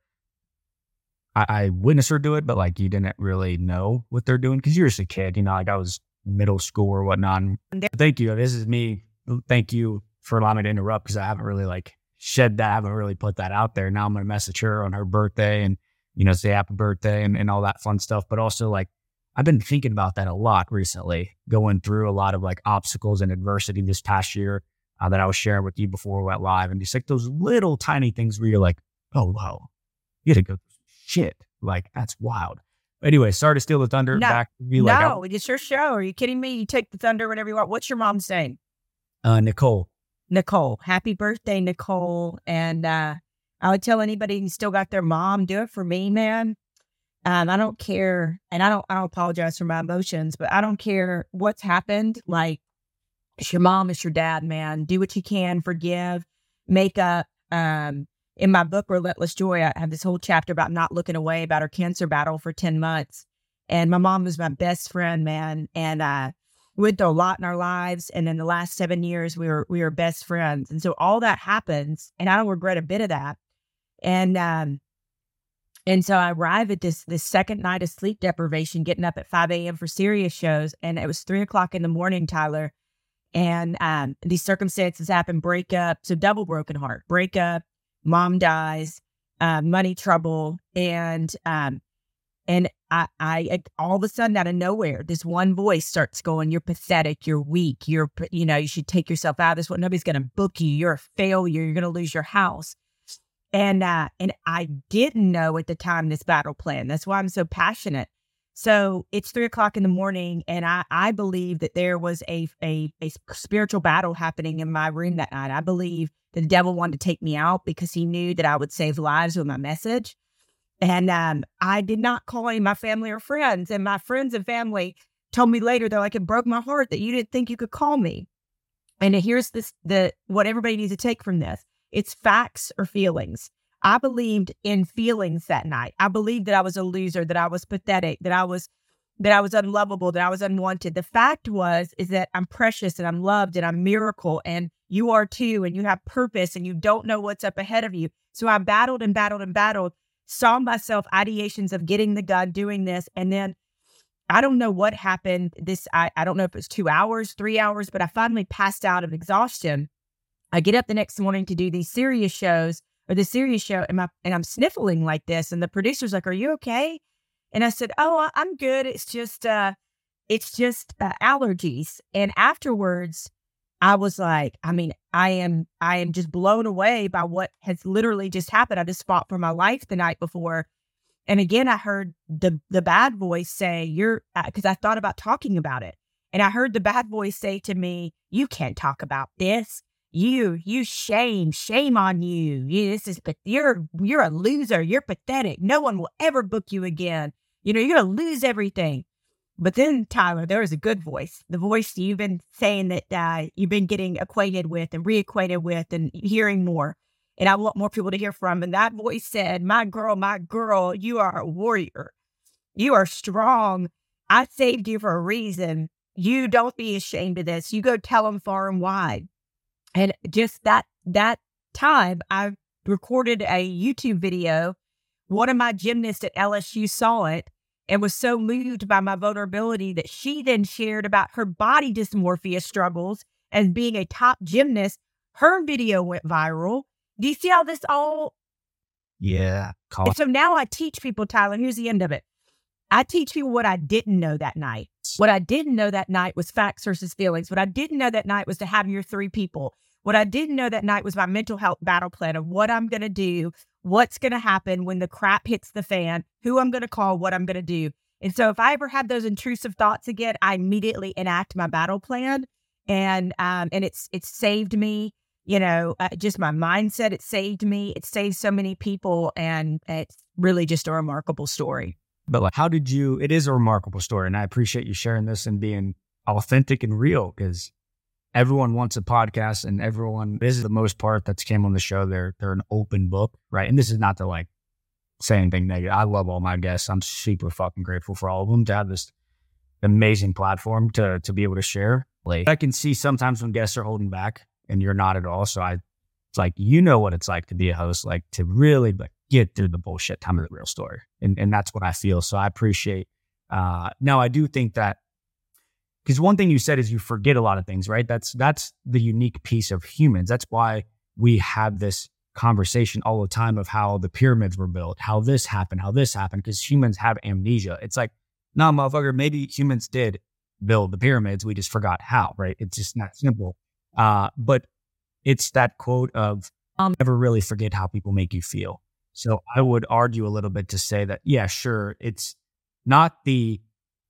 I witnessed her do it, but like you didn't really know what they're doing because you're just a kid, like I was middle school or whatnot. Thank you. This is me. Thank you for allowing me to interrupt because I haven't really like shed that. I haven't really put that out there. Now I'm going to message her on her birthday and, say happy birthday and all that fun stuff. But also like, I've been thinking about that a lot recently, going through a lot of like obstacles and adversity this past year that I was sharing with you before we went live. And just like those little tiny things where you're like, oh, wow, you had to go through shit. Like, that's wild. Anyway, sorry to steal the thunder. No, back to you. Like, it's your show. Are you kidding me? You take the thunder whenever you want. What's your mom's name? Nicole. Nicole. Happy birthday, Nicole. And I would tell anybody who still got their mom, do it for me, man. I don't care. And I don't apologize for my emotions, but I don't care what's happened. Like, it's your mom, it's your dad, man. Do what you can, forgive, make up. In my book, Relentless Joy, I have this whole chapter about not looking away, about her cancer battle for 10 months. And my mom was my best friend, man. And we went through a lot in our lives. And in the last 7 years, we were best friends. And so all that happens, and I don't regret a bit of that. And so I arrived at this second night of sleep deprivation, getting up at 5 a.m. for Sirius shows. And it was 3:00 in the morning, Tyler. And these circumstances happen, breakup. So double broken heart, breakup, mom dies, money trouble. And I all of a sudden out of nowhere, this one voice starts going, you're pathetic, you're weak, you should take yourself out of this one. Nobody's going to book you. You're a failure. You're going to lose your house. And I didn't know at the time this battle plan. That's why I'm so passionate. So it's 3:00 in the morning, and I believe that there was a spiritual battle happening in my room that night. I believe the devil wanted to take me out because he knew that I would save lives with my message. And I did not call any of my family or friends. And my friends and family told me later, they're like, it broke my heart that you didn't think you could call me. And here's what everybody needs to take from this. It's facts or feelings. I believed in feelings that night. I believed that I was a loser, that I was pathetic, that I was unlovable, that I was unwanted. The fact is that I'm precious and I'm loved and I'm a miracle, and you are too, and you have purpose and you don't know what's up ahead of you. So I battled and battled and battled, saw myself ideations of getting the gun, doing this. And then I don't know what happened. I don't know if it was 2 hours, 3 hours, but I finally passed out of exhaustion. I get up the next morning to do these Sirius shows, or the Sirius show, and I'm sniffling like this. And the producer's like, are you okay? And I said, oh, I'm good. It's just allergies. And afterwards, I was like, I am just blown away by what has literally just happened. I just fought for my life the night before. And again, I heard the bad voice say, because I thought about talking about it. And I heard the bad voice say to me, you can't talk about this. You shame on you. You're a loser. You're pathetic. No one will ever book you again. You're going to lose everything. But then, Tyler, there was a good voice, the voice you've been saying that you've been getting acquainted with and reacquainted with and hearing more. And I want more people to hear from. And that voice said, my girl, you are a warrior. You are strong. I saved you for a reason. You don't be ashamed of this. You go tell them far and wide. And just that time, I recorded a YouTube video. One of my gymnasts at LSU saw it and was so moved by my vulnerability that she then shared about her body dysmorphia struggles as being a top gymnast. Her video went viral. Do you see how this all? Yeah. And so now I teach people, Tyler, here's the end of it. I teach people what I didn't know that night. What I didn't know that night was facts versus feelings. What I didn't know that night was to have your 3 people. What I didn't know that night was my mental health battle plan of what I'm going to do, what's going to happen when the crap hits the fan, who I'm going to call, what I'm going to do. And so if I ever have those intrusive thoughts again, I immediately enact my battle plan. And it's saved me, just my mindset. It saved me. It saved so many people. And it's really just a remarkable story. But like, it is a remarkable story. And I appreciate you sharing this and being authentic and real, because everyone wants a podcast, and this is the most part that's came on the show. They're an open book, right? And this is not to like say anything negative. I love all my guests. I'm super fucking grateful for all of them to have this amazing platform to be able to share. Like, I can see sometimes when guests are holding back, and you're not at all. So it's like, what it's like to be a host, like to really like get through the bullshit time of the real story. And that's what I feel. So I appreciate, now I do think that, because one thing you said is you forget a lot of things, right? That's the unique piece of humans. That's why we have this conversation all the time of how the pyramids were built, how this happened, because humans have amnesia. It's like, nah, motherfucker, maybe humans did build the pyramids. We just forgot how, right? It's just not simple. But it's that quote of, never really forget how people make you feel. So I would argue a little bit to say that, yeah, sure, it's not the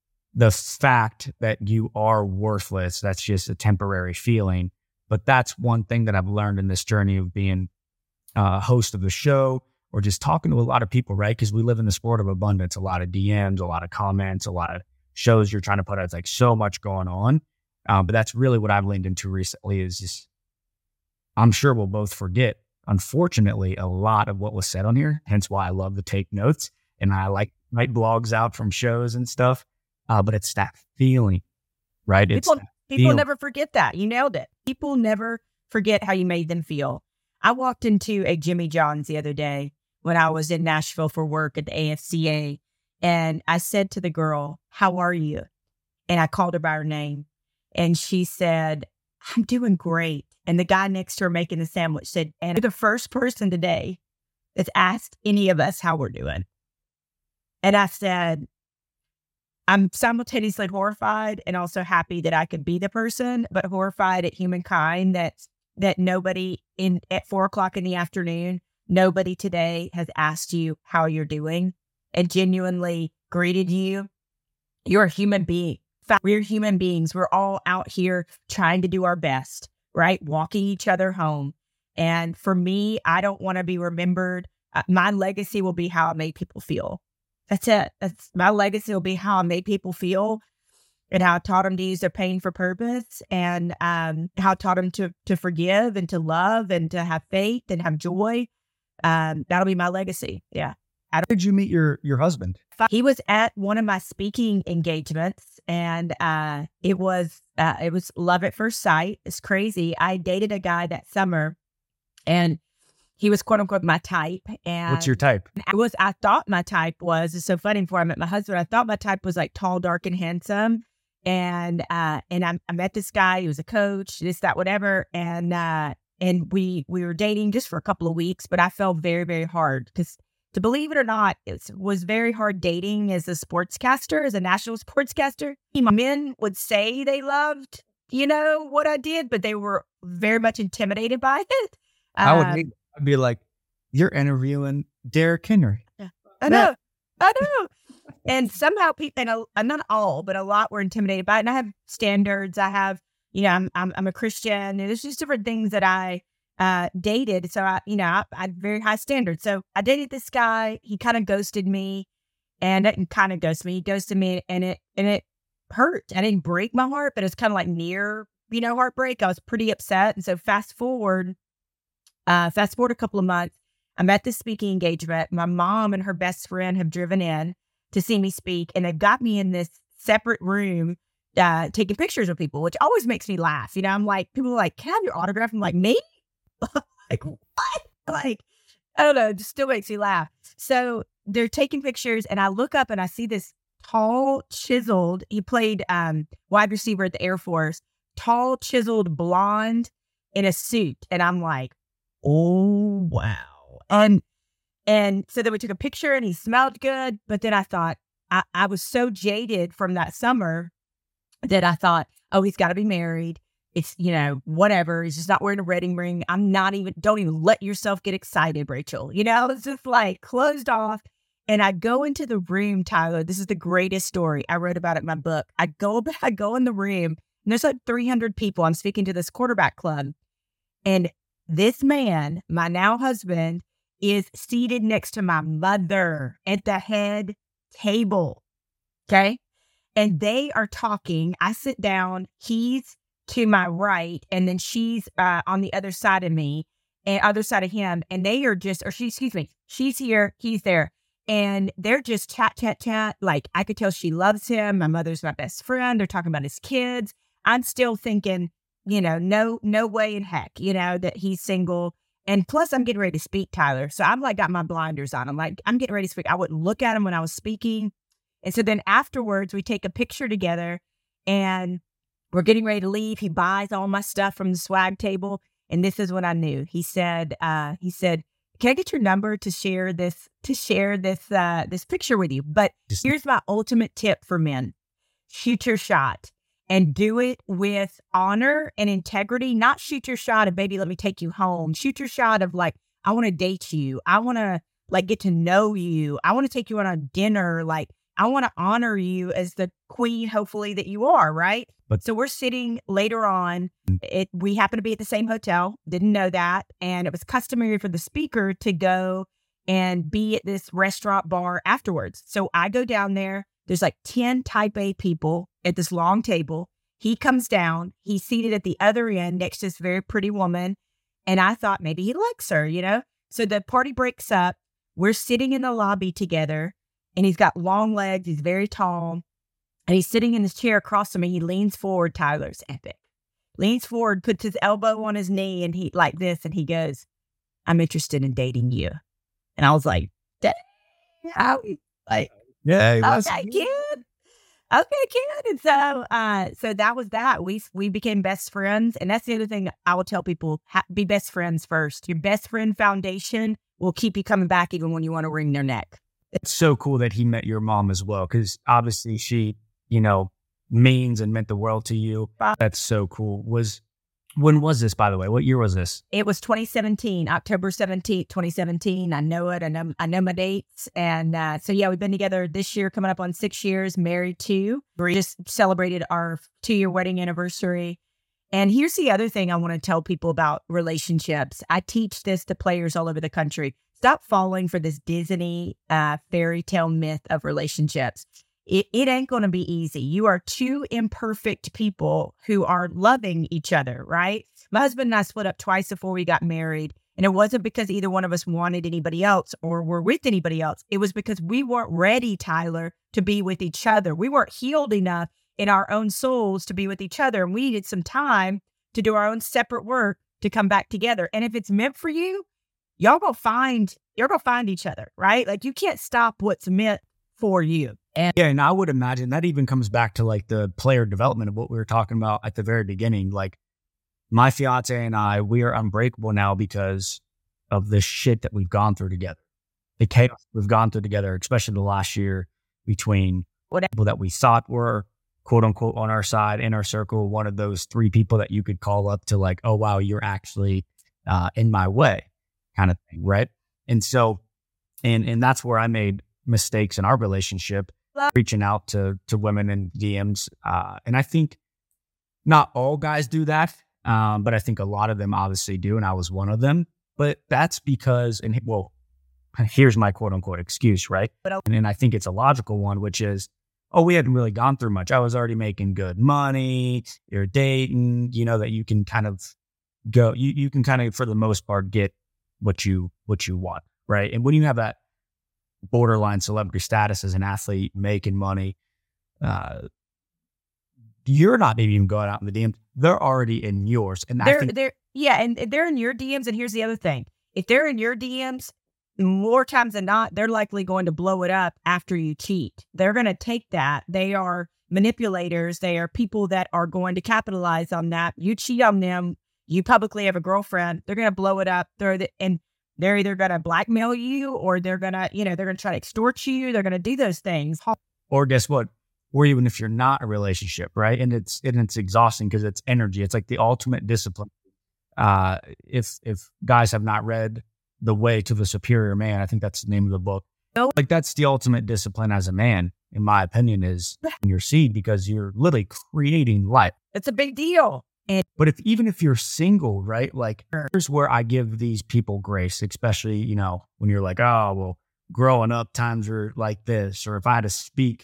fact that you are worthless. That's just a temporary feeling. But that's one thing that I've learned in this journey of being a host of the show, or just talking to a lot of people, right? Because we live in the sport of abundance, a lot of DMs, a lot of comments, a lot of shows you're trying to put out. It's like so much going on. But that's really what I've leaned into recently is just, I'm sure we'll both forget, unfortunately, a lot of what was said on here. Hence why I love to take notes, and I like write blogs out from shows and stuff. But it's that feeling, right? People never forget that. You nailed it. People never forget how you made them feel. I walked into a Jimmy John's the other day when I was in Nashville for work at the AFCA. And I said to the girl, "How are you?" And I called her by her name. And she said, "I'm doing great." And the guy next to her making the sandwich said, "And you're the first person today that's asked any of us how we're doing." And I said, I'm simultaneously horrified and also happy that I could be the person, but horrified at humankind that nobody at 4:00 in the afternoon, nobody today has asked you how you're doing and genuinely greeted you. You're a human being. In fact, we're human beings. We're all out here trying to do our best, right? Walking each other home. And for me, I don't want to be remembered. My legacy will be how I made people feel. That's it. That's my legacy will be how I made people feel, and how I taught them to use their pain for purpose, and how I taught them to forgive and to love and to have faith and have joy. That'll be my legacy. Yeah. How did you meet your husband? He was at one of my speaking engagements, and it was love at first sight. It's crazy. I dated a guy that summer, and he was quote unquote my type. And what's your type? I thought my type was, it's so funny, before I met my husband, I thought my type was like tall, dark, and handsome. And I met this guy. He was a coach, this, that, whatever. And we were dating just for a couple of weeks, but I fell very, very hard, because to believe it or not, it was very hard dating as a sportscaster, as a national sportscaster. Men would say they loved, what I did, but they were very much intimidated by it. I'd be like, "You're interviewing Derrick Henry." Yeah. I know. And somehow people, and not all, but a lot were intimidated by it. And I have standards. I have, I'm a Christian, and there's just different things that I dated. So I had very high standards. So I dated this guy. He kind of ghosted me, and didn't kind of ghost me. He ghosted me, and it hurt. I didn't break my heart, but it was kind of like near, heartbreak. I was pretty upset. And so fast forward a couple of months, I'm at this speaking engagement. My mom and her best friend have driven in to see me speak, and they've got me in this separate room taking pictures of people, which always makes me laugh. I'm like, people are like, "Can I have your autograph?" I'm like, "Me?" Like, what? Like, I don't know, it just still makes me laugh. So they're taking pictures, and I look up and I see this tall, chiseled. He played wide receiver at the Air Force. Tall, chiseled, blonde in a suit, and I'm like, oh wow. And so then we took a picture, and he smelled good. But then I thought I was so jaded from that summer that I thought, oh, he's got to be married. It's, whatever. He's just not wearing a wedding ring. Don't even let yourself get excited, Rachel. It's just like closed off. And I go into the room, Tyler. This is the greatest story. I wrote about it in my book. I go in the room, and there's like 300 people. I'm speaking to this quarterback club. And this man, my now husband, is seated next to my mother at the head table. Okay. And they are talking. I sit down. He's to my right. And then she's on the other side of me and other side of him. And they are just, she's here. He's there. And they're just chat. Like I could tell she loves him. My mother's my best friend. They're talking about his kids. I'm still thinking, no way in heck, that he's single. And plus I'm getting ready to speak, Tyler. So I'm like, got my blinders on. I'm like, I'm getting ready to speak. I wouldn't look at him when I was speaking. And so then afterwards we take a picture together and we're getting ready to leave. He buys all my stuff from the swag table. And this is what I knew. He said, can I get your number to share this picture with you? But here's my ultimate tip for men. Shoot your shot and do it with honor and integrity. Not shoot your shot of, baby, let me take you home. Shoot your shot of like, I want to date you. I want to like get to know you. I want to take you on a dinner. Like I want to honor you as the queen, hopefully, that you are, right? So we're sitting later on. We happen to be at the same hotel. Didn't know that. And it was customary for the speaker to go and be at this restaurant bar afterwards. So I go down there. There's like 10 type A people at this long table. He comes down. He's seated at the other end next to this very pretty woman. And I thought maybe he likes her, So the party breaks up. We're sitting in the lobby together. And he's got long legs. He's very tall. And he's sitting in his chair across from me. He leans forward. Tyler's epic. Leans forward, puts his elbow on his knee, and he like this. And he goes, I'm interested in dating you. And I was like, dang, how? Like, yeah, okay, kid. And so that was that. We became best friends. And that's the other thing I will tell people, be best friends first. Your best friend foundation will keep you coming back even when you want to wring their neck. It's so cool that he met your mom as well, because obviously she, means and meant the world to you. That's so cool. When was this, by the way? What year was this? It was 2017, October 17th, 2017. I know it. I know my dates. And so, yeah, we've been together this year, coming up on 6 years, married 2. We just celebrated our 2-year wedding anniversary. And here's the other thing I want to tell people about relationships. I teach this to players all over the country. Stop falling for this Disney fairy tale myth of relationships. It ain't going to be easy. You are 2 imperfect people who are loving each other, right? My husband and I split up twice before we got married. And it wasn't because either one of us wanted anybody else or were with anybody else. It was because we weren't ready, Tyler, to be with each other. We weren't healed enough in our own souls to be with each other. And we needed some time to do our own separate work to come back together. And if it's meant for you, you're going to find each other, right? Like you can't stop what's meant for you. And I would imagine that even comes back to like the player development of what we were talking about at the very beginning. Like my fiance and I, we are unbreakable now because of the shit that we've gone through together. The chaos we've gone through together, especially the last year, between people that we thought were quote unquote on our side, in our circle, one of those 3 people that you could call up to like, oh, wow, you're actually in my way kind of thing. Right. And so, and that's where I made mistakes in our relationship, reaching out to women in DMs. And I think not all guys do that, but I think a lot of them obviously do. And I was one of them. But that's because, here's my quote unquote excuse, right? And I think it's a logical one, which is, oh, we hadn't really gone through much. I was already making good money. You're dating, that you can kind of go, you can kind of, for the most part, get what you want, right? And when you have that borderline celebrity status as an athlete, making money, you're not maybe even going out in the DMs. They're already in yours. And they're in your DMs. And here's the other thing. If they're in your DMs, more times than not, they're likely going to blow it up after you cheat. They're going to take that. They are manipulators. They are people that are going to capitalize on that. You cheat on them. You publicly have a girlfriend. They're going to blow it up. And they're either going to blackmail you or they're going to, they're going to try to extort you. They're going to do those things. Or guess what? Or even if you're not in a relationship, right? And it's exhausting because it's energy. It's like the ultimate discipline. If guys have not read The Way to the Superior Man, I think that's the name of the book. Like that's the ultimate discipline as a man, in my opinion, is your seed, because you're literally creating life. It's a big deal. But even if you're single, right? Like here's where I give these people grace, especially, when you're like, oh, well, growing up times are like this. Or if I had to speak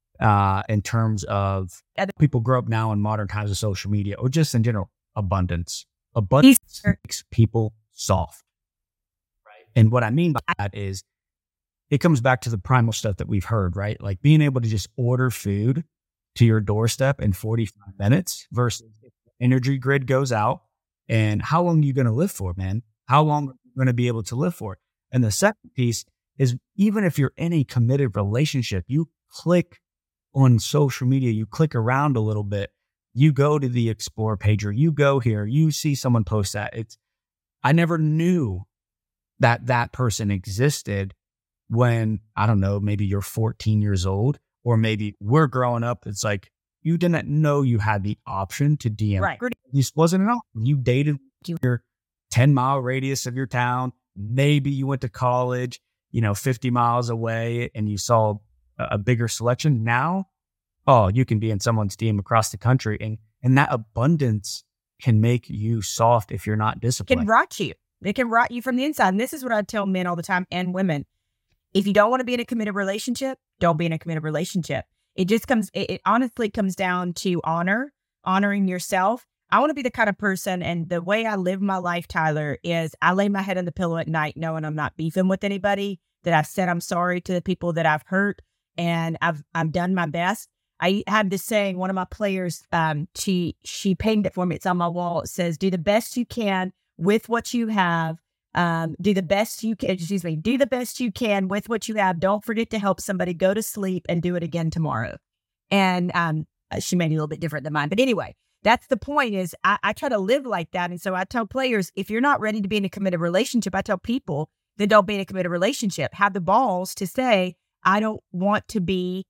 in terms of people grow up now in modern times of social media, or just in general, abundance. Abundance makes people soft. Right. And what I mean by that is it comes back to the primal stuff that we've heard, right? Like being able to just order food to your doorstep in 45 minutes versus if the energy grid goes out. And how long are you going to live for, man? How long are you going to be able to live for? And the second piece is, even if you're in a committed relationship, you click on social media, you click around a little bit, you go to the explore page, or you go here, you see someone post that. I never knew that person existed when, I don't know, maybe you're 14 years old, or maybe we're growing up. It's like, you didn't know you had the option to DM. Right. This wasn't an option. You dated your 10-mile radius of your town. Maybe you went to college, 50 miles away, and you saw a bigger selection. Now, you can be in someone's DM across the country, and that abundance can make you soft if you're not disciplined. It can rot you. It can rot you from the inside. And this is what I tell men all the time, and women. If you don't want to be in a committed relationship, don't be in a committed relationship. It honestly comes down to honoring yourself. I want to be the kind of person, and the way I live my life, Tyler, is I lay my head on the pillow at night knowing I'm not beefing with anybody, that I've said I'm sorry to the people that I've hurt, and I've done my best. I have this saying, one of my players, she painted it for me. It's on my wall. It says, do the best you can with what you have. Do the best you can with what you have. Don't forget to help somebody go to sleep and do it again tomorrow. And she made it a little bit different than mine. But anyway, that's the point, is I try to live like that. And so I tell players, if you're not ready to be in a committed relationship, I tell people, then don't be in a committed relationship. Have the balls to say, I don't want to be.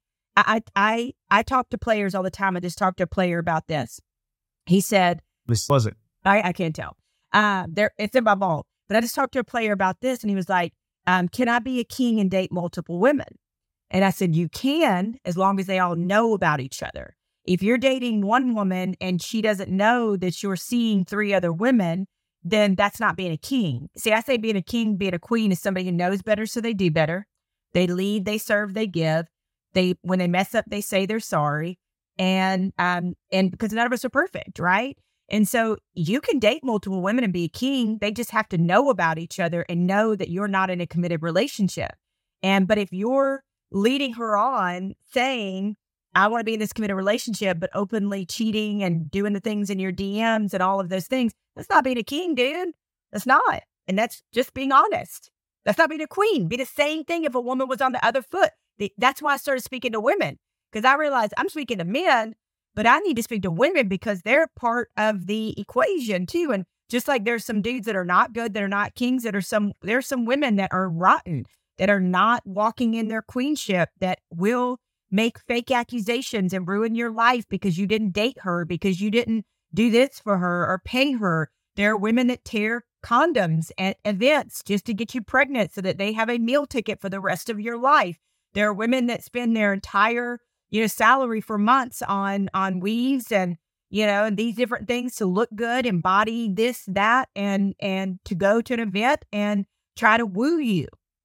I talk to players all the time. I just talked to a player about this. He said, "This wasn't." I can't tell. It's in my vault. But I just talked to a player about this, and he was like, "Can I be a king and date multiple women?" And I said, "You can, as long as they all know about each other. If you're dating one woman and she doesn't know that you're seeing 3 other women, then that's not being a king." See, I say being a king, being a queen is somebody who knows better, so they do better. They lead, they serve, they give. When they mess up, they say they're sorry. And because none of us are perfect, right? And so you can date multiple women and be a king. They just have to know about each other and know that you're not in a committed relationship. But if you're leading her on saying, I want to be in this committed relationship, but openly cheating and doing the things in your DMs and all of those things, that's not being a king, dude. That's not. And that's just being honest. That's not being a queen. Be the same thing if a woman was on the other foot. That's why I started speaking to women, because I realized I'm speaking to men, but I need to speak to women because they're part of the equation too. And just like there's some dudes that are not good, that are not kings, there's some women that are rotten, that are not walking in their queenship, that will make fake accusations and ruin your life because you didn't date her, because you didn't do this for her or pay her. There are women that tear condoms at events just to get you pregnant so that they have a meal ticket for the rest of your life. There are women that spend their entire, salary for months on weaves and, and these different things to look good, embody this, that, and to go to an event and try to woo you.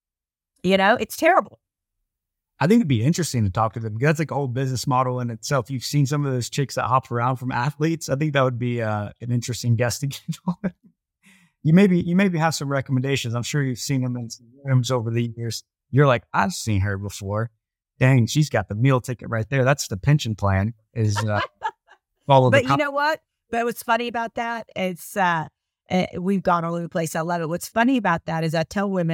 It's terrible. I think it'd be interesting to talk to them. That's like a whole business model in itself. You've seen some of those chicks that hop around from athletes. I think that would be an interesting guest to get on. You maybe have some recommendations. I'm sure you've seen them in some rooms over the years. You're like, I've seen her before. Dang, she's got the meal ticket right there. That's the pension plan. Is follow the. But you know what? But what's funny about that is we've gone all over the place. I love it. What's funny about that is I tell women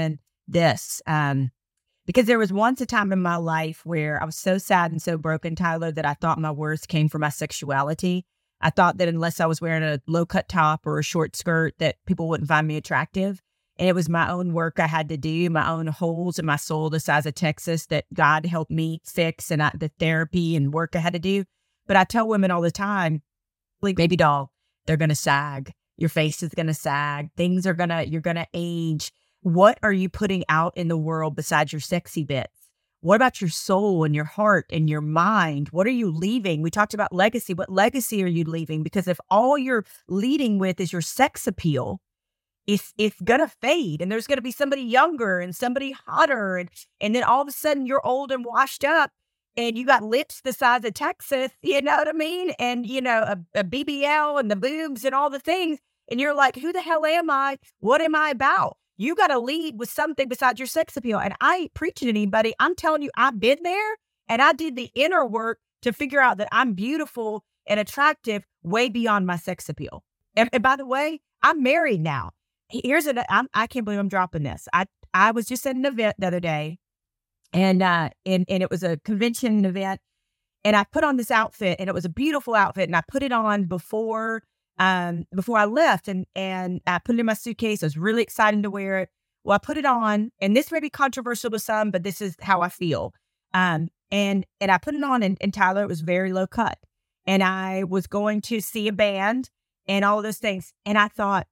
this. Because there was once a time in my life where I was so sad and so broken, Tyler, that I thought my worth came from my sexuality. I thought that unless I was wearing a low-cut top or a short skirt, that people wouldn't find me attractive. And it was my own work I had to do, my own holes in my soul the size of Texas that God helped me fix, and the therapy and work I had to do. But I tell women all the time, like, baby doll, they're going to sag. Your face is going to sag. You're going to age. What are you putting out in the world besides your sexy bits? What about your soul and your heart and your mind? What are you leaving? We talked about legacy. What legacy are you leaving? Because if all you're leading with is your sex appeal, it's going to fade, and there's going to be somebody younger and somebody hotter. And then all of a sudden you're old and washed up and you got lips the size of Texas, you know what I mean? And, a BBL and the boobs and all the things. And you're like, who the hell am I? What am I about? You got to lead with something besides your sex appeal. And I ain't preaching to anybody. I'm telling you, I've been there, and I did the inner work to figure out that I'm beautiful and attractive way beyond my sex appeal. And by the way, I'm married now. I can't believe I'm dropping this. I was just at an event the other day, and it was a convention event, and I put on this outfit, and it was a beautiful outfit, and I put it on before I left, and I put it in my suitcase. I was really excited to wear it. Well, I put it on, and this may be controversial to some, but this is how I feel. And I put it on, and Tyler, it was very low cut, and I was going to see a band and all of those things. And I thought,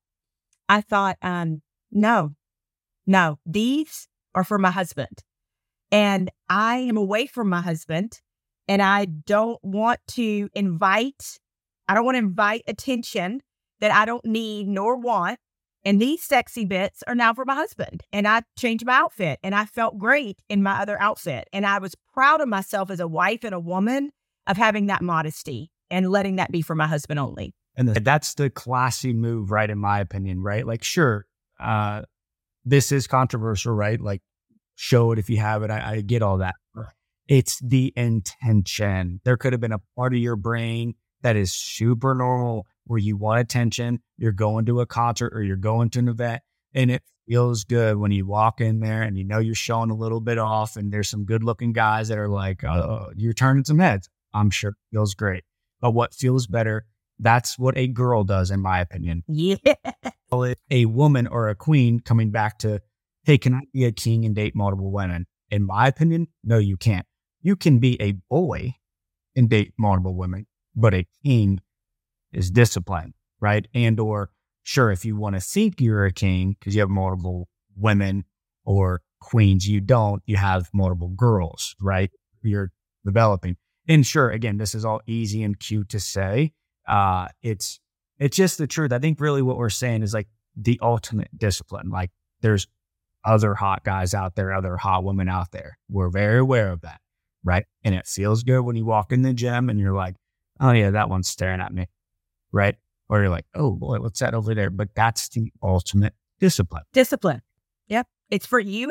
no, these are for my husband, and I am away from my husband, and I don't want to invite attention that I don't need nor want. And these sexy bits are now for my husband. And I changed my outfit, and I felt great in my other outfit. And I was proud of myself as a wife and a woman of having that modesty and letting that be for my husband only. And that's the classy move, right? In my opinion, right? Like, sure, this is controversial, right? Like, show it if you have it. I get all that. It's the intention. There could have been a part of your brain that is super normal where you want attention. You're going to a concert or you're going to an event, and it feels good when you walk in there and you're showing a little bit off, and there's some good looking guys that are like, you're turning some heads. I'm sure it feels great. But what feels better, that's what a girl does, in my opinion. Yeah. A woman or a queen coming back to, hey, can I be a king and date multiple women? In my opinion, no, you can't. You can be a boy and date multiple women, but a king is disciplined, right? And or sure, if you want to think you're a king because you have multiple women or queens, you don't. You have multiple girls, right? You're developing. And sure, again, this is all easy and cute to say. It's just the truth. I think really what we're saying is like the ultimate discipline. Like, there's other hot guys out there, other hot women out there. We're very aware of that, right? And it feels good when you walk in the gym and you're like, oh yeah, that one's staring at me, right? Or you're like, oh boy, what's that over there? But that's the ultimate discipline. Discipline. Yep. It's for you.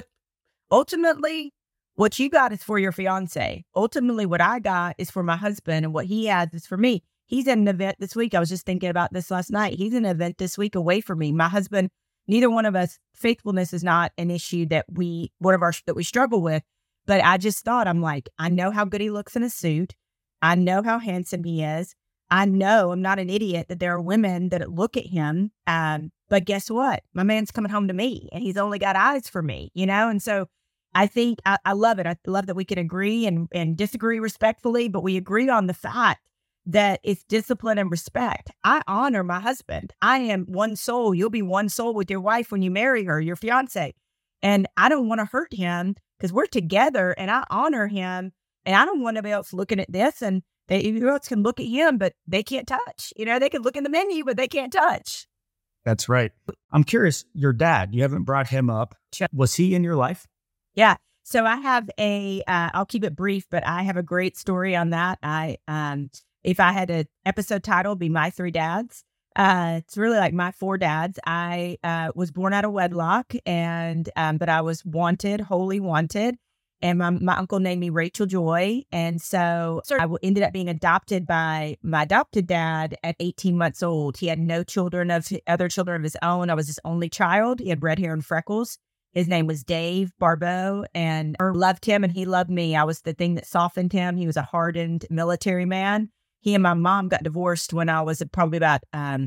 Ultimately, what you got is for your fiance. Ultimately, what I got is for my husband, and what he has is for me. He's at an event this week. I was just thinking about this last night. He's at an event this week away from me. My husband, neither one of us, faithfulness is not an issue that we struggle with. But I just thought, I'm like, I know how good he looks in a suit. I know how handsome he is. I know I'm not an idiot that there are women that look at him. But guess what? My man's coming home to me, and he's only got eyes for me, And so I think I love it. I love that we can agree and disagree respectfully, but we agree on the fact that it's discipline and respect. I honor my husband. I am one soul. You'll be one soul with your wife when you marry her, your fiance. And I don't want to hurt him because we're together, and I honor him. And I don't want anybody else looking at this, and who else can look at him, but they can't touch. They can look in the menu, but they can't touch. That's right. I'm curious, your dad, you haven't brought him up. Was he in your life? Yeah. So I have I'll keep it brief, but I have a great story on that. If I had an episode title, it'd be My Three Dads. It's really like my four dads. I was born out of wedlock, but I was wanted, wholly wanted. And my uncle named me Rachel Joy. And so I ended up being adopted by my adopted dad at 18 months old. He had no other children of his own. I was his only child. He had red hair and freckles. His name was Dave Barbeau, and I loved him and he loved me. I was the thing that softened him. He was a hardened military man. He and my mom got divorced when I was probably about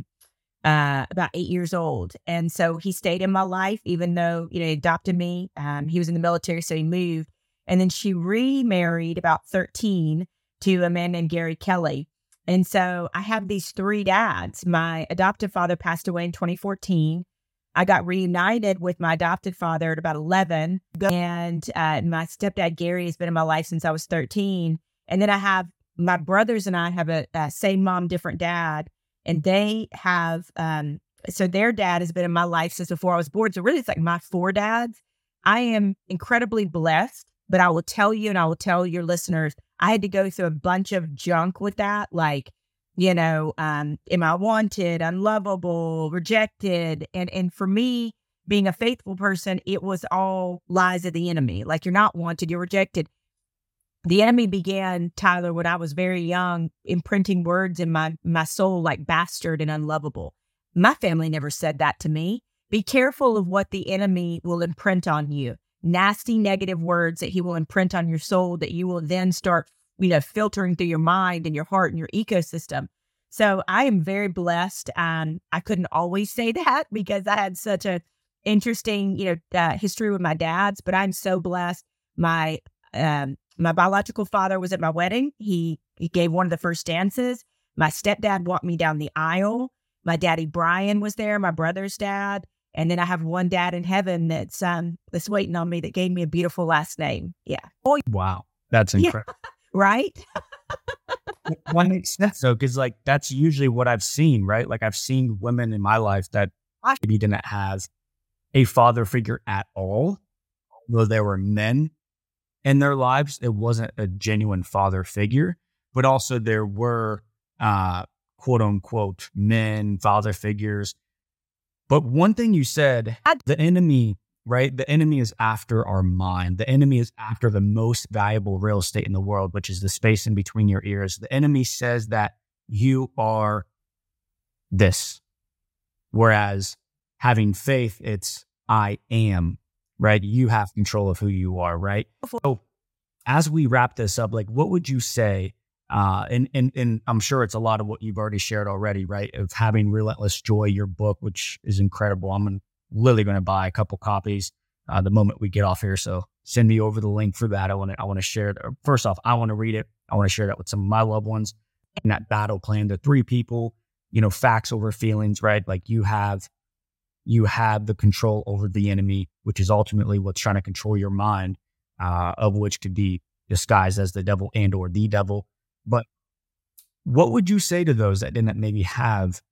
8 years old. And so he stayed in my life, even though, he adopted me. He was in the military, so he moved. And then she remarried about 13 to a man named Gary Kelly. And so I have these three dads. My adoptive father passed away in 2014. I got reunited with my adopted father at about 11. And my stepdad, Gary, has been in my life since I was 13. And then I have my brothers and I have a same mom, different dad. And they have, so their dad has been in my life since before I was born. So really, it's like my four dads. I am incredibly blessed, but I will tell you, and I will tell your listeners, I had to go through a bunch of junk with that. Like, am I wanted, unlovable, rejected? And for me, being a faithful person, it was all lies of the enemy. Like, you're not wanted, you're rejected. The enemy began, Tyler, when I was very young, imprinting words in my soul like bastard and unlovable. My family never said that to me. Be careful of what the enemy will imprint on you. Nasty, negative words that he will imprint on your soul that you will then start, filtering through your mind and your heart and your ecosystem. So I am very blessed. I couldn't always say that because I had such a interesting, history with my dads, but I'm so blessed. My biological father was at my wedding. He gave one of the first dances. My stepdad walked me down the aisle. My daddy, Brian, was there, my brother's dad. And then I have one dad in heaven that's waiting on me that gave me a beautiful last name. Yeah. Oh, wow. That's incredible. Yeah. Right? What makes sense though? Because that's usually what I've seen, right? Like I've seen women in my life that maybe didn't have a father figure at all, though there were men in their lives. It wasn't a genuine father figure, but also there were quote unquote men, father figures. But one thing you said, the enemy, right? The enemy is after our mind. The enemy is after the most valuable real estate in the world, which is the space in between your ears. The enemy says that you are this, whereas having faith, it's I am. Right? You have control of who you are, right? So as we wrap this up, what would you say? And I'm sure it's a lot of what you've already shared already, right? Of having Relentless Joy, your book, which is incredible. I'm literally going to buy a couple copies the moment we get off here. So send me over the link for that. I want to share it. First off, I want to read it. I want to share that with some of my loved ones. And that battle plan, the three people, facts over feelings, right? Like you have the control over the enemy, which is ultimately what's trying to control your mind, of which could be disguised as the devil and or the devil. But what would you say to those that didn't maybe have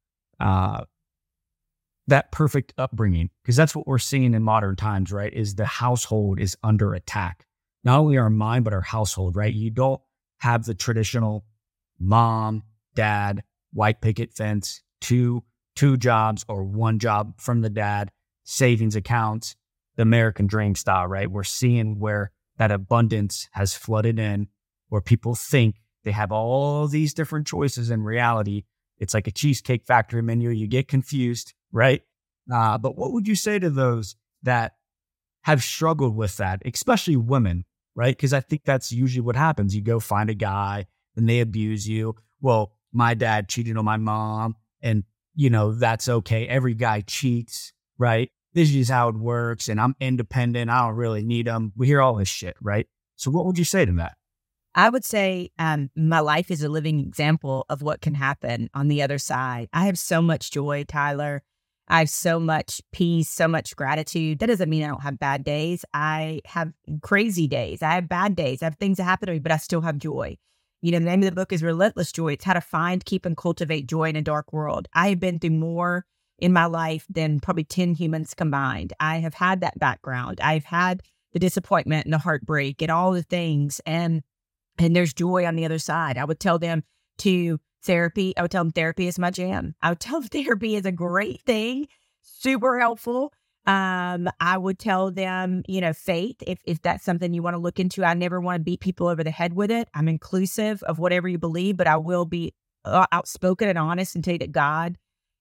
that perfect upbringing? Because that's what we're seeing in modern times, right? Is the household is under attack. Not only our mind, but our household, right? You don't have the traditional mom, dad, white picket fence, two jobs or one job from the dad, savings accounts, the American dream style, right? We're seeing where that abundance has flooded in, where people think they have all these different choices. In reality, it's like a Cheesecake Factory menu. You get confused, right? But what would you say to those that have struggled with that, especially women, right? Because I think that's usually what happens. You go find a guy and they abuse you. Well, my dad cheated on my mom and that's okay. Every guy cheats, right? This is how it works. And I'm independent. I don't really need them. We hear all this shit, right? So what would you say to that? I would say my life is a living example of what can happen on the other side. I have so much joy, Tyler. I have so much peace, so much gratitude. That doesn't mean I don't have bad days. I have crazy days. I have bad days. I have things that happen to me, but I still have joy. The name of the book is Relentless Joy. It's how to find, keep, and cultivate joy in a dark world. I have been through more in my life than probably 10 humans combined. I have had that background. I've had the disappointment and the heartbreak and all the things. And there's joy on the other side. I would tell them therapy is my jam. I would tell them therapy is a great thing, super helpful. I would tell them, faith, if that's something you want to look into. I never want to beat people over the head with it. I'm inclusive of whatever you believe, but I will be outspoken and honest and tell you that God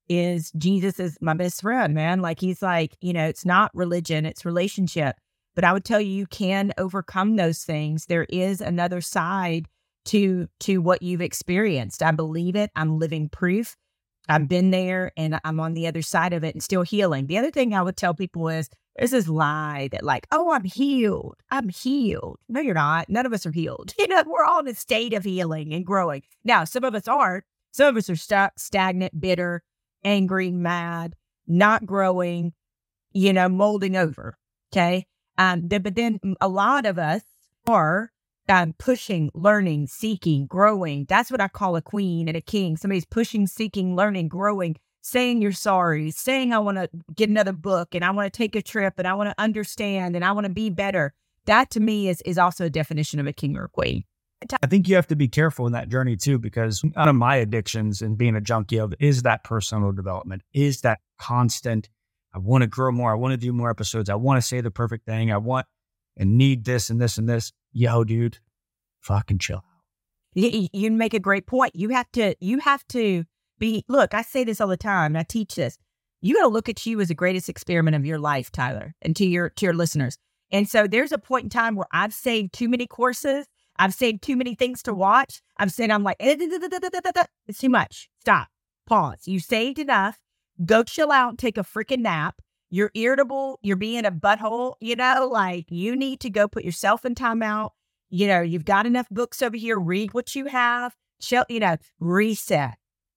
is Jesus is my best friend, man. Like he's like, it's not religion, it's relationship. But I would tell you, you can overcome those things. There is another side to what you've experienced. I believe it. I'm living proof. I've been there and I'm on the other side of it and still healing. The other thing I would tell people is there's this lie that like, oh, I'm healed. I'm healed. No, you're not. None of us are healed. We're all in a state of healing and growing. Now, some of us aren't. Some of us are stuck, stagnant, bitter, angry, mad, not growing, molding over. Okay. But then a lot of us are pushing, learning, seeking, growing. That's what I call a queen and a king. Somebody's pushing, seeking, learning, growing, saying you're sorry, saying I want to get another book and I want to take a trip and I want to understand and I want to be better. That to me is also a definition of a king or a queen. I think you have to be careful in that journey too, because one of my addictions and being a junkie of is that personal development, is that constant, I want to grow more. I want to do more episodes. I want to say the perfect thing. I want and need this and this and this. Yo, dude, fucking chill out. You make a great point. You have to be, look, I say this all the time and I teach this. You got to look at you as the greatest experiment of your life, Tyler, and to your listeners. And so there's a point in time where I've saved too many courses. I've saved too many things to watch. I'm like, it's too much. Stop. Pause. You saved enough. Go chill out and take a freaking nap. You're irritable. You're being a butthole. Like you need to go put yourself in timeout. You've got enough books over here. Read what you have. Chill, reset.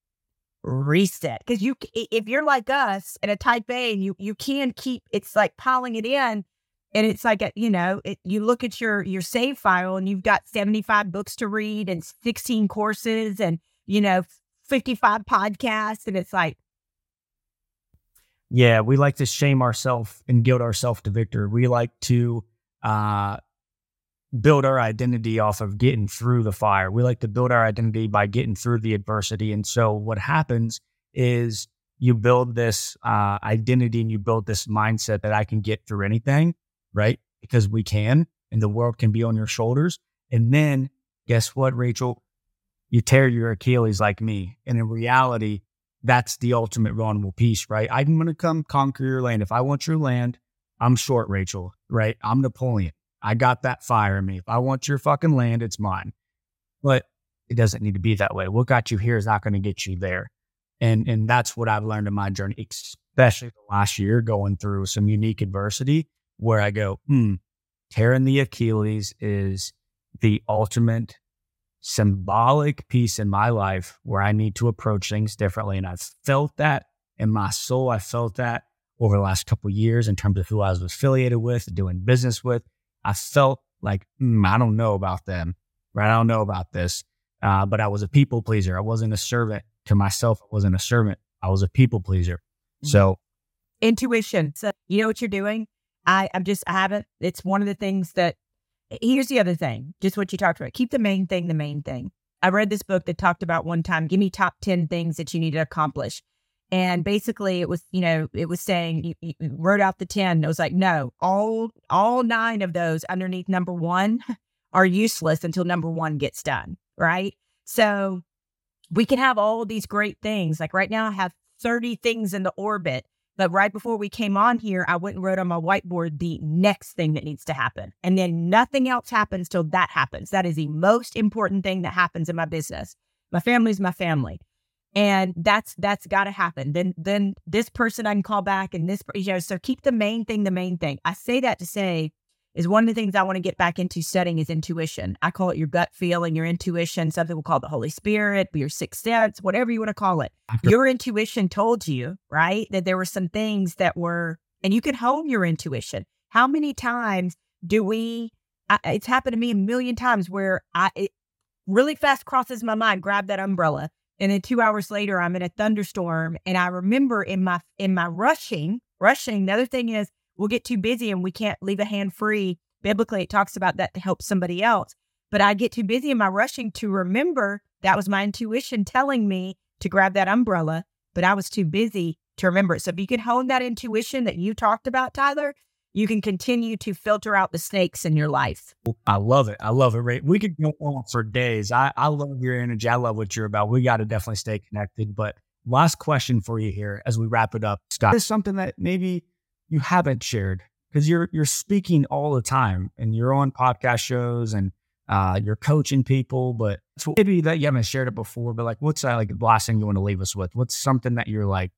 Because if you're like us at a type A and you can keep, it's like piling it in. And it's like, you look at your save file and you've got 75 books to read and 16 courses and, 55 podcasts. And it's like. Yeah, we like to shame ourselves and guilt ourselves to victory. We like to build our identity off of getting through the fire. We like to build our identity by getting through the adversity. And so what happens is you build this identity and you build this mindset that I can get through anything. Right? Because we can, and the world can be on your shoulders. And then guess what, Rachel? You tear your Achilles like me. And in reality, that's the ultimate vulnerable piece, right? I'm going to come conquer your land. If I want your land, I'm short, Rachel, right? I'm Napoleon. I got that fire in me. If I want your fucking land, it's mine. But it doesn't need to be that way. What got you here is not going to get you there. And that's what I've learned in my journey, especially the last year, going through some unique adversity. Where I go, tearing the Achilles is the ultimate symbolic piece in my life where I need to approach things differently. And I've felt that in my soul. I felt that over the last couple of years in terms of who I was affiliated with, doing business with. I felt like, I don't know about them, right? I don't know about this. But I was a people pleaser. I wasn't a servant to myself. I wasn't a servant. I was a people pleaser. So intuition. So you know what you're doing? I haven't. It's one of the things that, here's the other thing, just what you talked about. Keep the main thing the main thing. I read this book that talked about one time, give me top 10 things that you need to accomplish. And basically it was, it was saying, you wrote out the 10. It was like, no, all 9 of those underneath number 1 are useless until number 1 gets done. Right. So we can have all these great things. Like right now I have 30 things in the orbit. But right before we came on here, I went and wrote on my whiteboard the next thing that needs to happen. And then nothing else happens till that happens. That is the most important thing that happens in my business. My family's my family. And that's got to happen. Then this person I can call back and this, so keep the main thing the main thing. I say that to say is one of the things I want to get back into studying is intuition. I call it your gut feeling, your intuition. Some people call it the Holy Spirit, your sixth sense, whatever you want to call it. Your intuition told you, right, that there were some things that were, and you can hone your intuition. How many times do it's happened to me a million times where it really fast crosses my mind, grab that umbrella. And then 2 hours later, I'm in a thunderstorm. And I remember in my rushing, the other thing is, we'll get too busy and we can't leave a hand free. Biblically, it talks about that to help somebody else. But I get too busy in my rushing to remember that was my intuition telling me to grab that umbrella, but I was too busy to remember it. So if you can hone that intuition that you talked about, Tyler, you can continue to filter out the snakes in your life. I love it. Ray. We could go on for days. I love your energy. I love what you're about. We got to definitely stay connected. But last question for you here as we wrap it up, Scott. Is something that maybe you haven't shared because you're speaking all the time and you're on podcast shows and you're coaching people, but maybe that you haven't shared it before, but like, what's that, like the last thing you want to leave us with? What's something that you're like,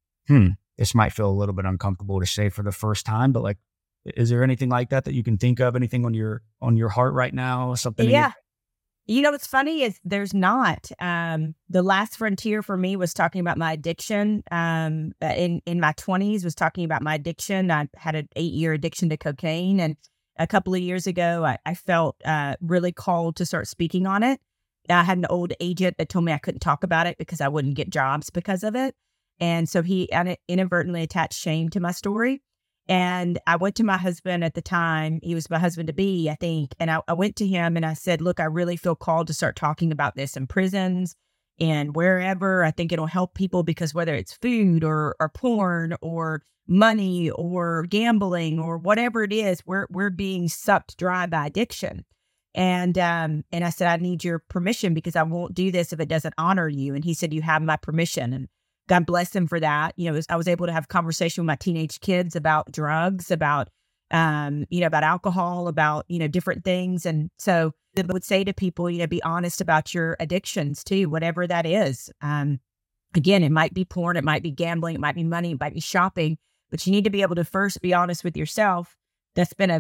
this might feel a little bit uncomfortable to say for the first time, but like, is there anything like that you can think of? Anything on your heart right now? Something? Yeah. You know, what's funny is there's not. The last frontier for me was talking about my addiction. In my 20s was talking about my addiction. I had an 8-year addiction to cocaine. And a couple of years ago, I felt really called to start speaking on it. I had an old agent that told me I couldn't talk about it because I wouldn't get jobs because of it. And so he inadvertently attached shame to my story. And I went to my husband at the time. He was my husband-to-be, I think. And I went to him and I said, look, I really feel called to start talking about this in prisons and wherever. I think it'll help people because whether it's food or porn or money or gambling or whatever it is, we're being sucked dry by addiction. And I said, I need your permission because I won't do this if it doesn't honor you. And he said, you have my permission. And God bless him for that. You know, I was able to have a conversation with my teenage kids about drugs, about, about alcohol, about, different things. And so I would say to people, be honest about your addictions too, whatever that is. Again, it might be porn, it might be gambling, it might be money, it might be shopping, but you need to be able to first be honest with yourself. That's been a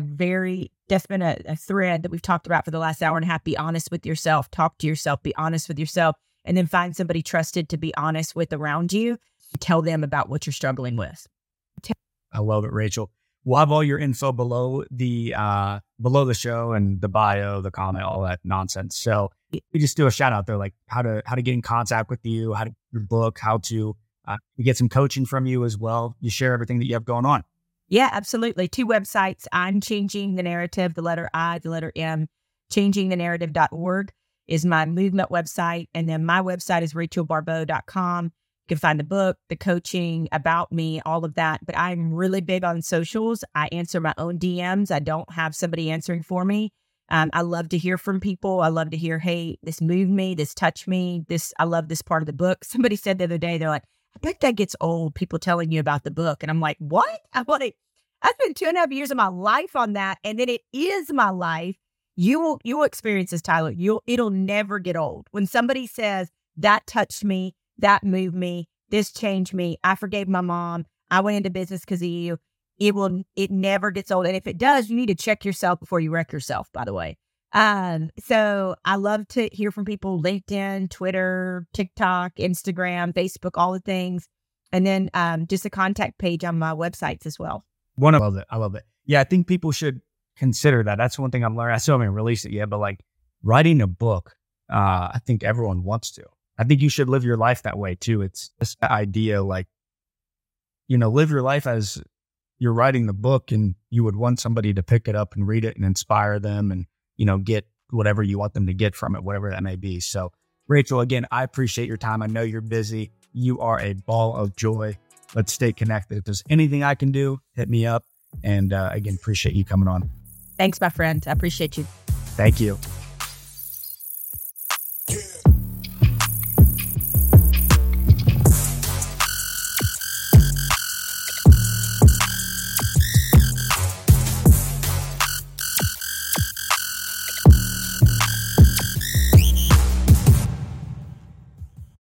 thread that we've talked about for the last hour and a half. Be honest with yourself, talk to yourself, be honest with yourself. And then find somebody trusted to be honest with around you. Tell them about what you're struggling with. I love it, Rachel. We'll have all your info below the show and the bio, the comment, all that nonsense. So we just do a shout out there, like how to get in contact with you, how to your book, how to get some coaching from you as well. You share everything that you have going on. Yeah, absolutely. 2 websites. I'm Changing the Narrative, the letter I, the letter M, changingthenarrative.org. is my movement website. And then my website is rachelbarbeau.com. You can find the book, the coaching, about me, all of that. But I'm really big on socials. I answer my own DMs. I don't have somebody answering for me. I love to hear from people. I love to hear, hey, this moved me, this touched me, I love this part of the book. Somebody said the other day, they're like, I bet that gets old, people telling you about the book. And I'm like, what? I spent 2.5 years of my life on that. And then it is my life. You will experience this, Tyler. It'll never get old. When somebody says, that touched me, that moved me, this changed me, I forgave my mom, I went into business because of you, it never gets old. And if it does, you need to check yourself before you wreck yourself, by the way. So I love to hear from people, LinkedIn, Twitter, TikTok, Instagram, Facebook, all the things. And then just a contact page on my websites as well. I love it. Yeah, I think people should consider that. That's one thing I'm learning. I still haven't released it yet, but like writing a book, I think everyone wants to. I think you should live your life that way too. It's this idea, like, live your life as you're writing the book and you would want somebody to pick it up and read it and inspire them and, get whatever you want them to get from it, whatever that may be. So Rachel, again, I appreciate your time. I know you're busy. You are a ball of joy. Let's stay connected. If there's anything I can do, hit me up. And again, appreciate you coming on. Thanks, my friend. I appreciate you. Thank you.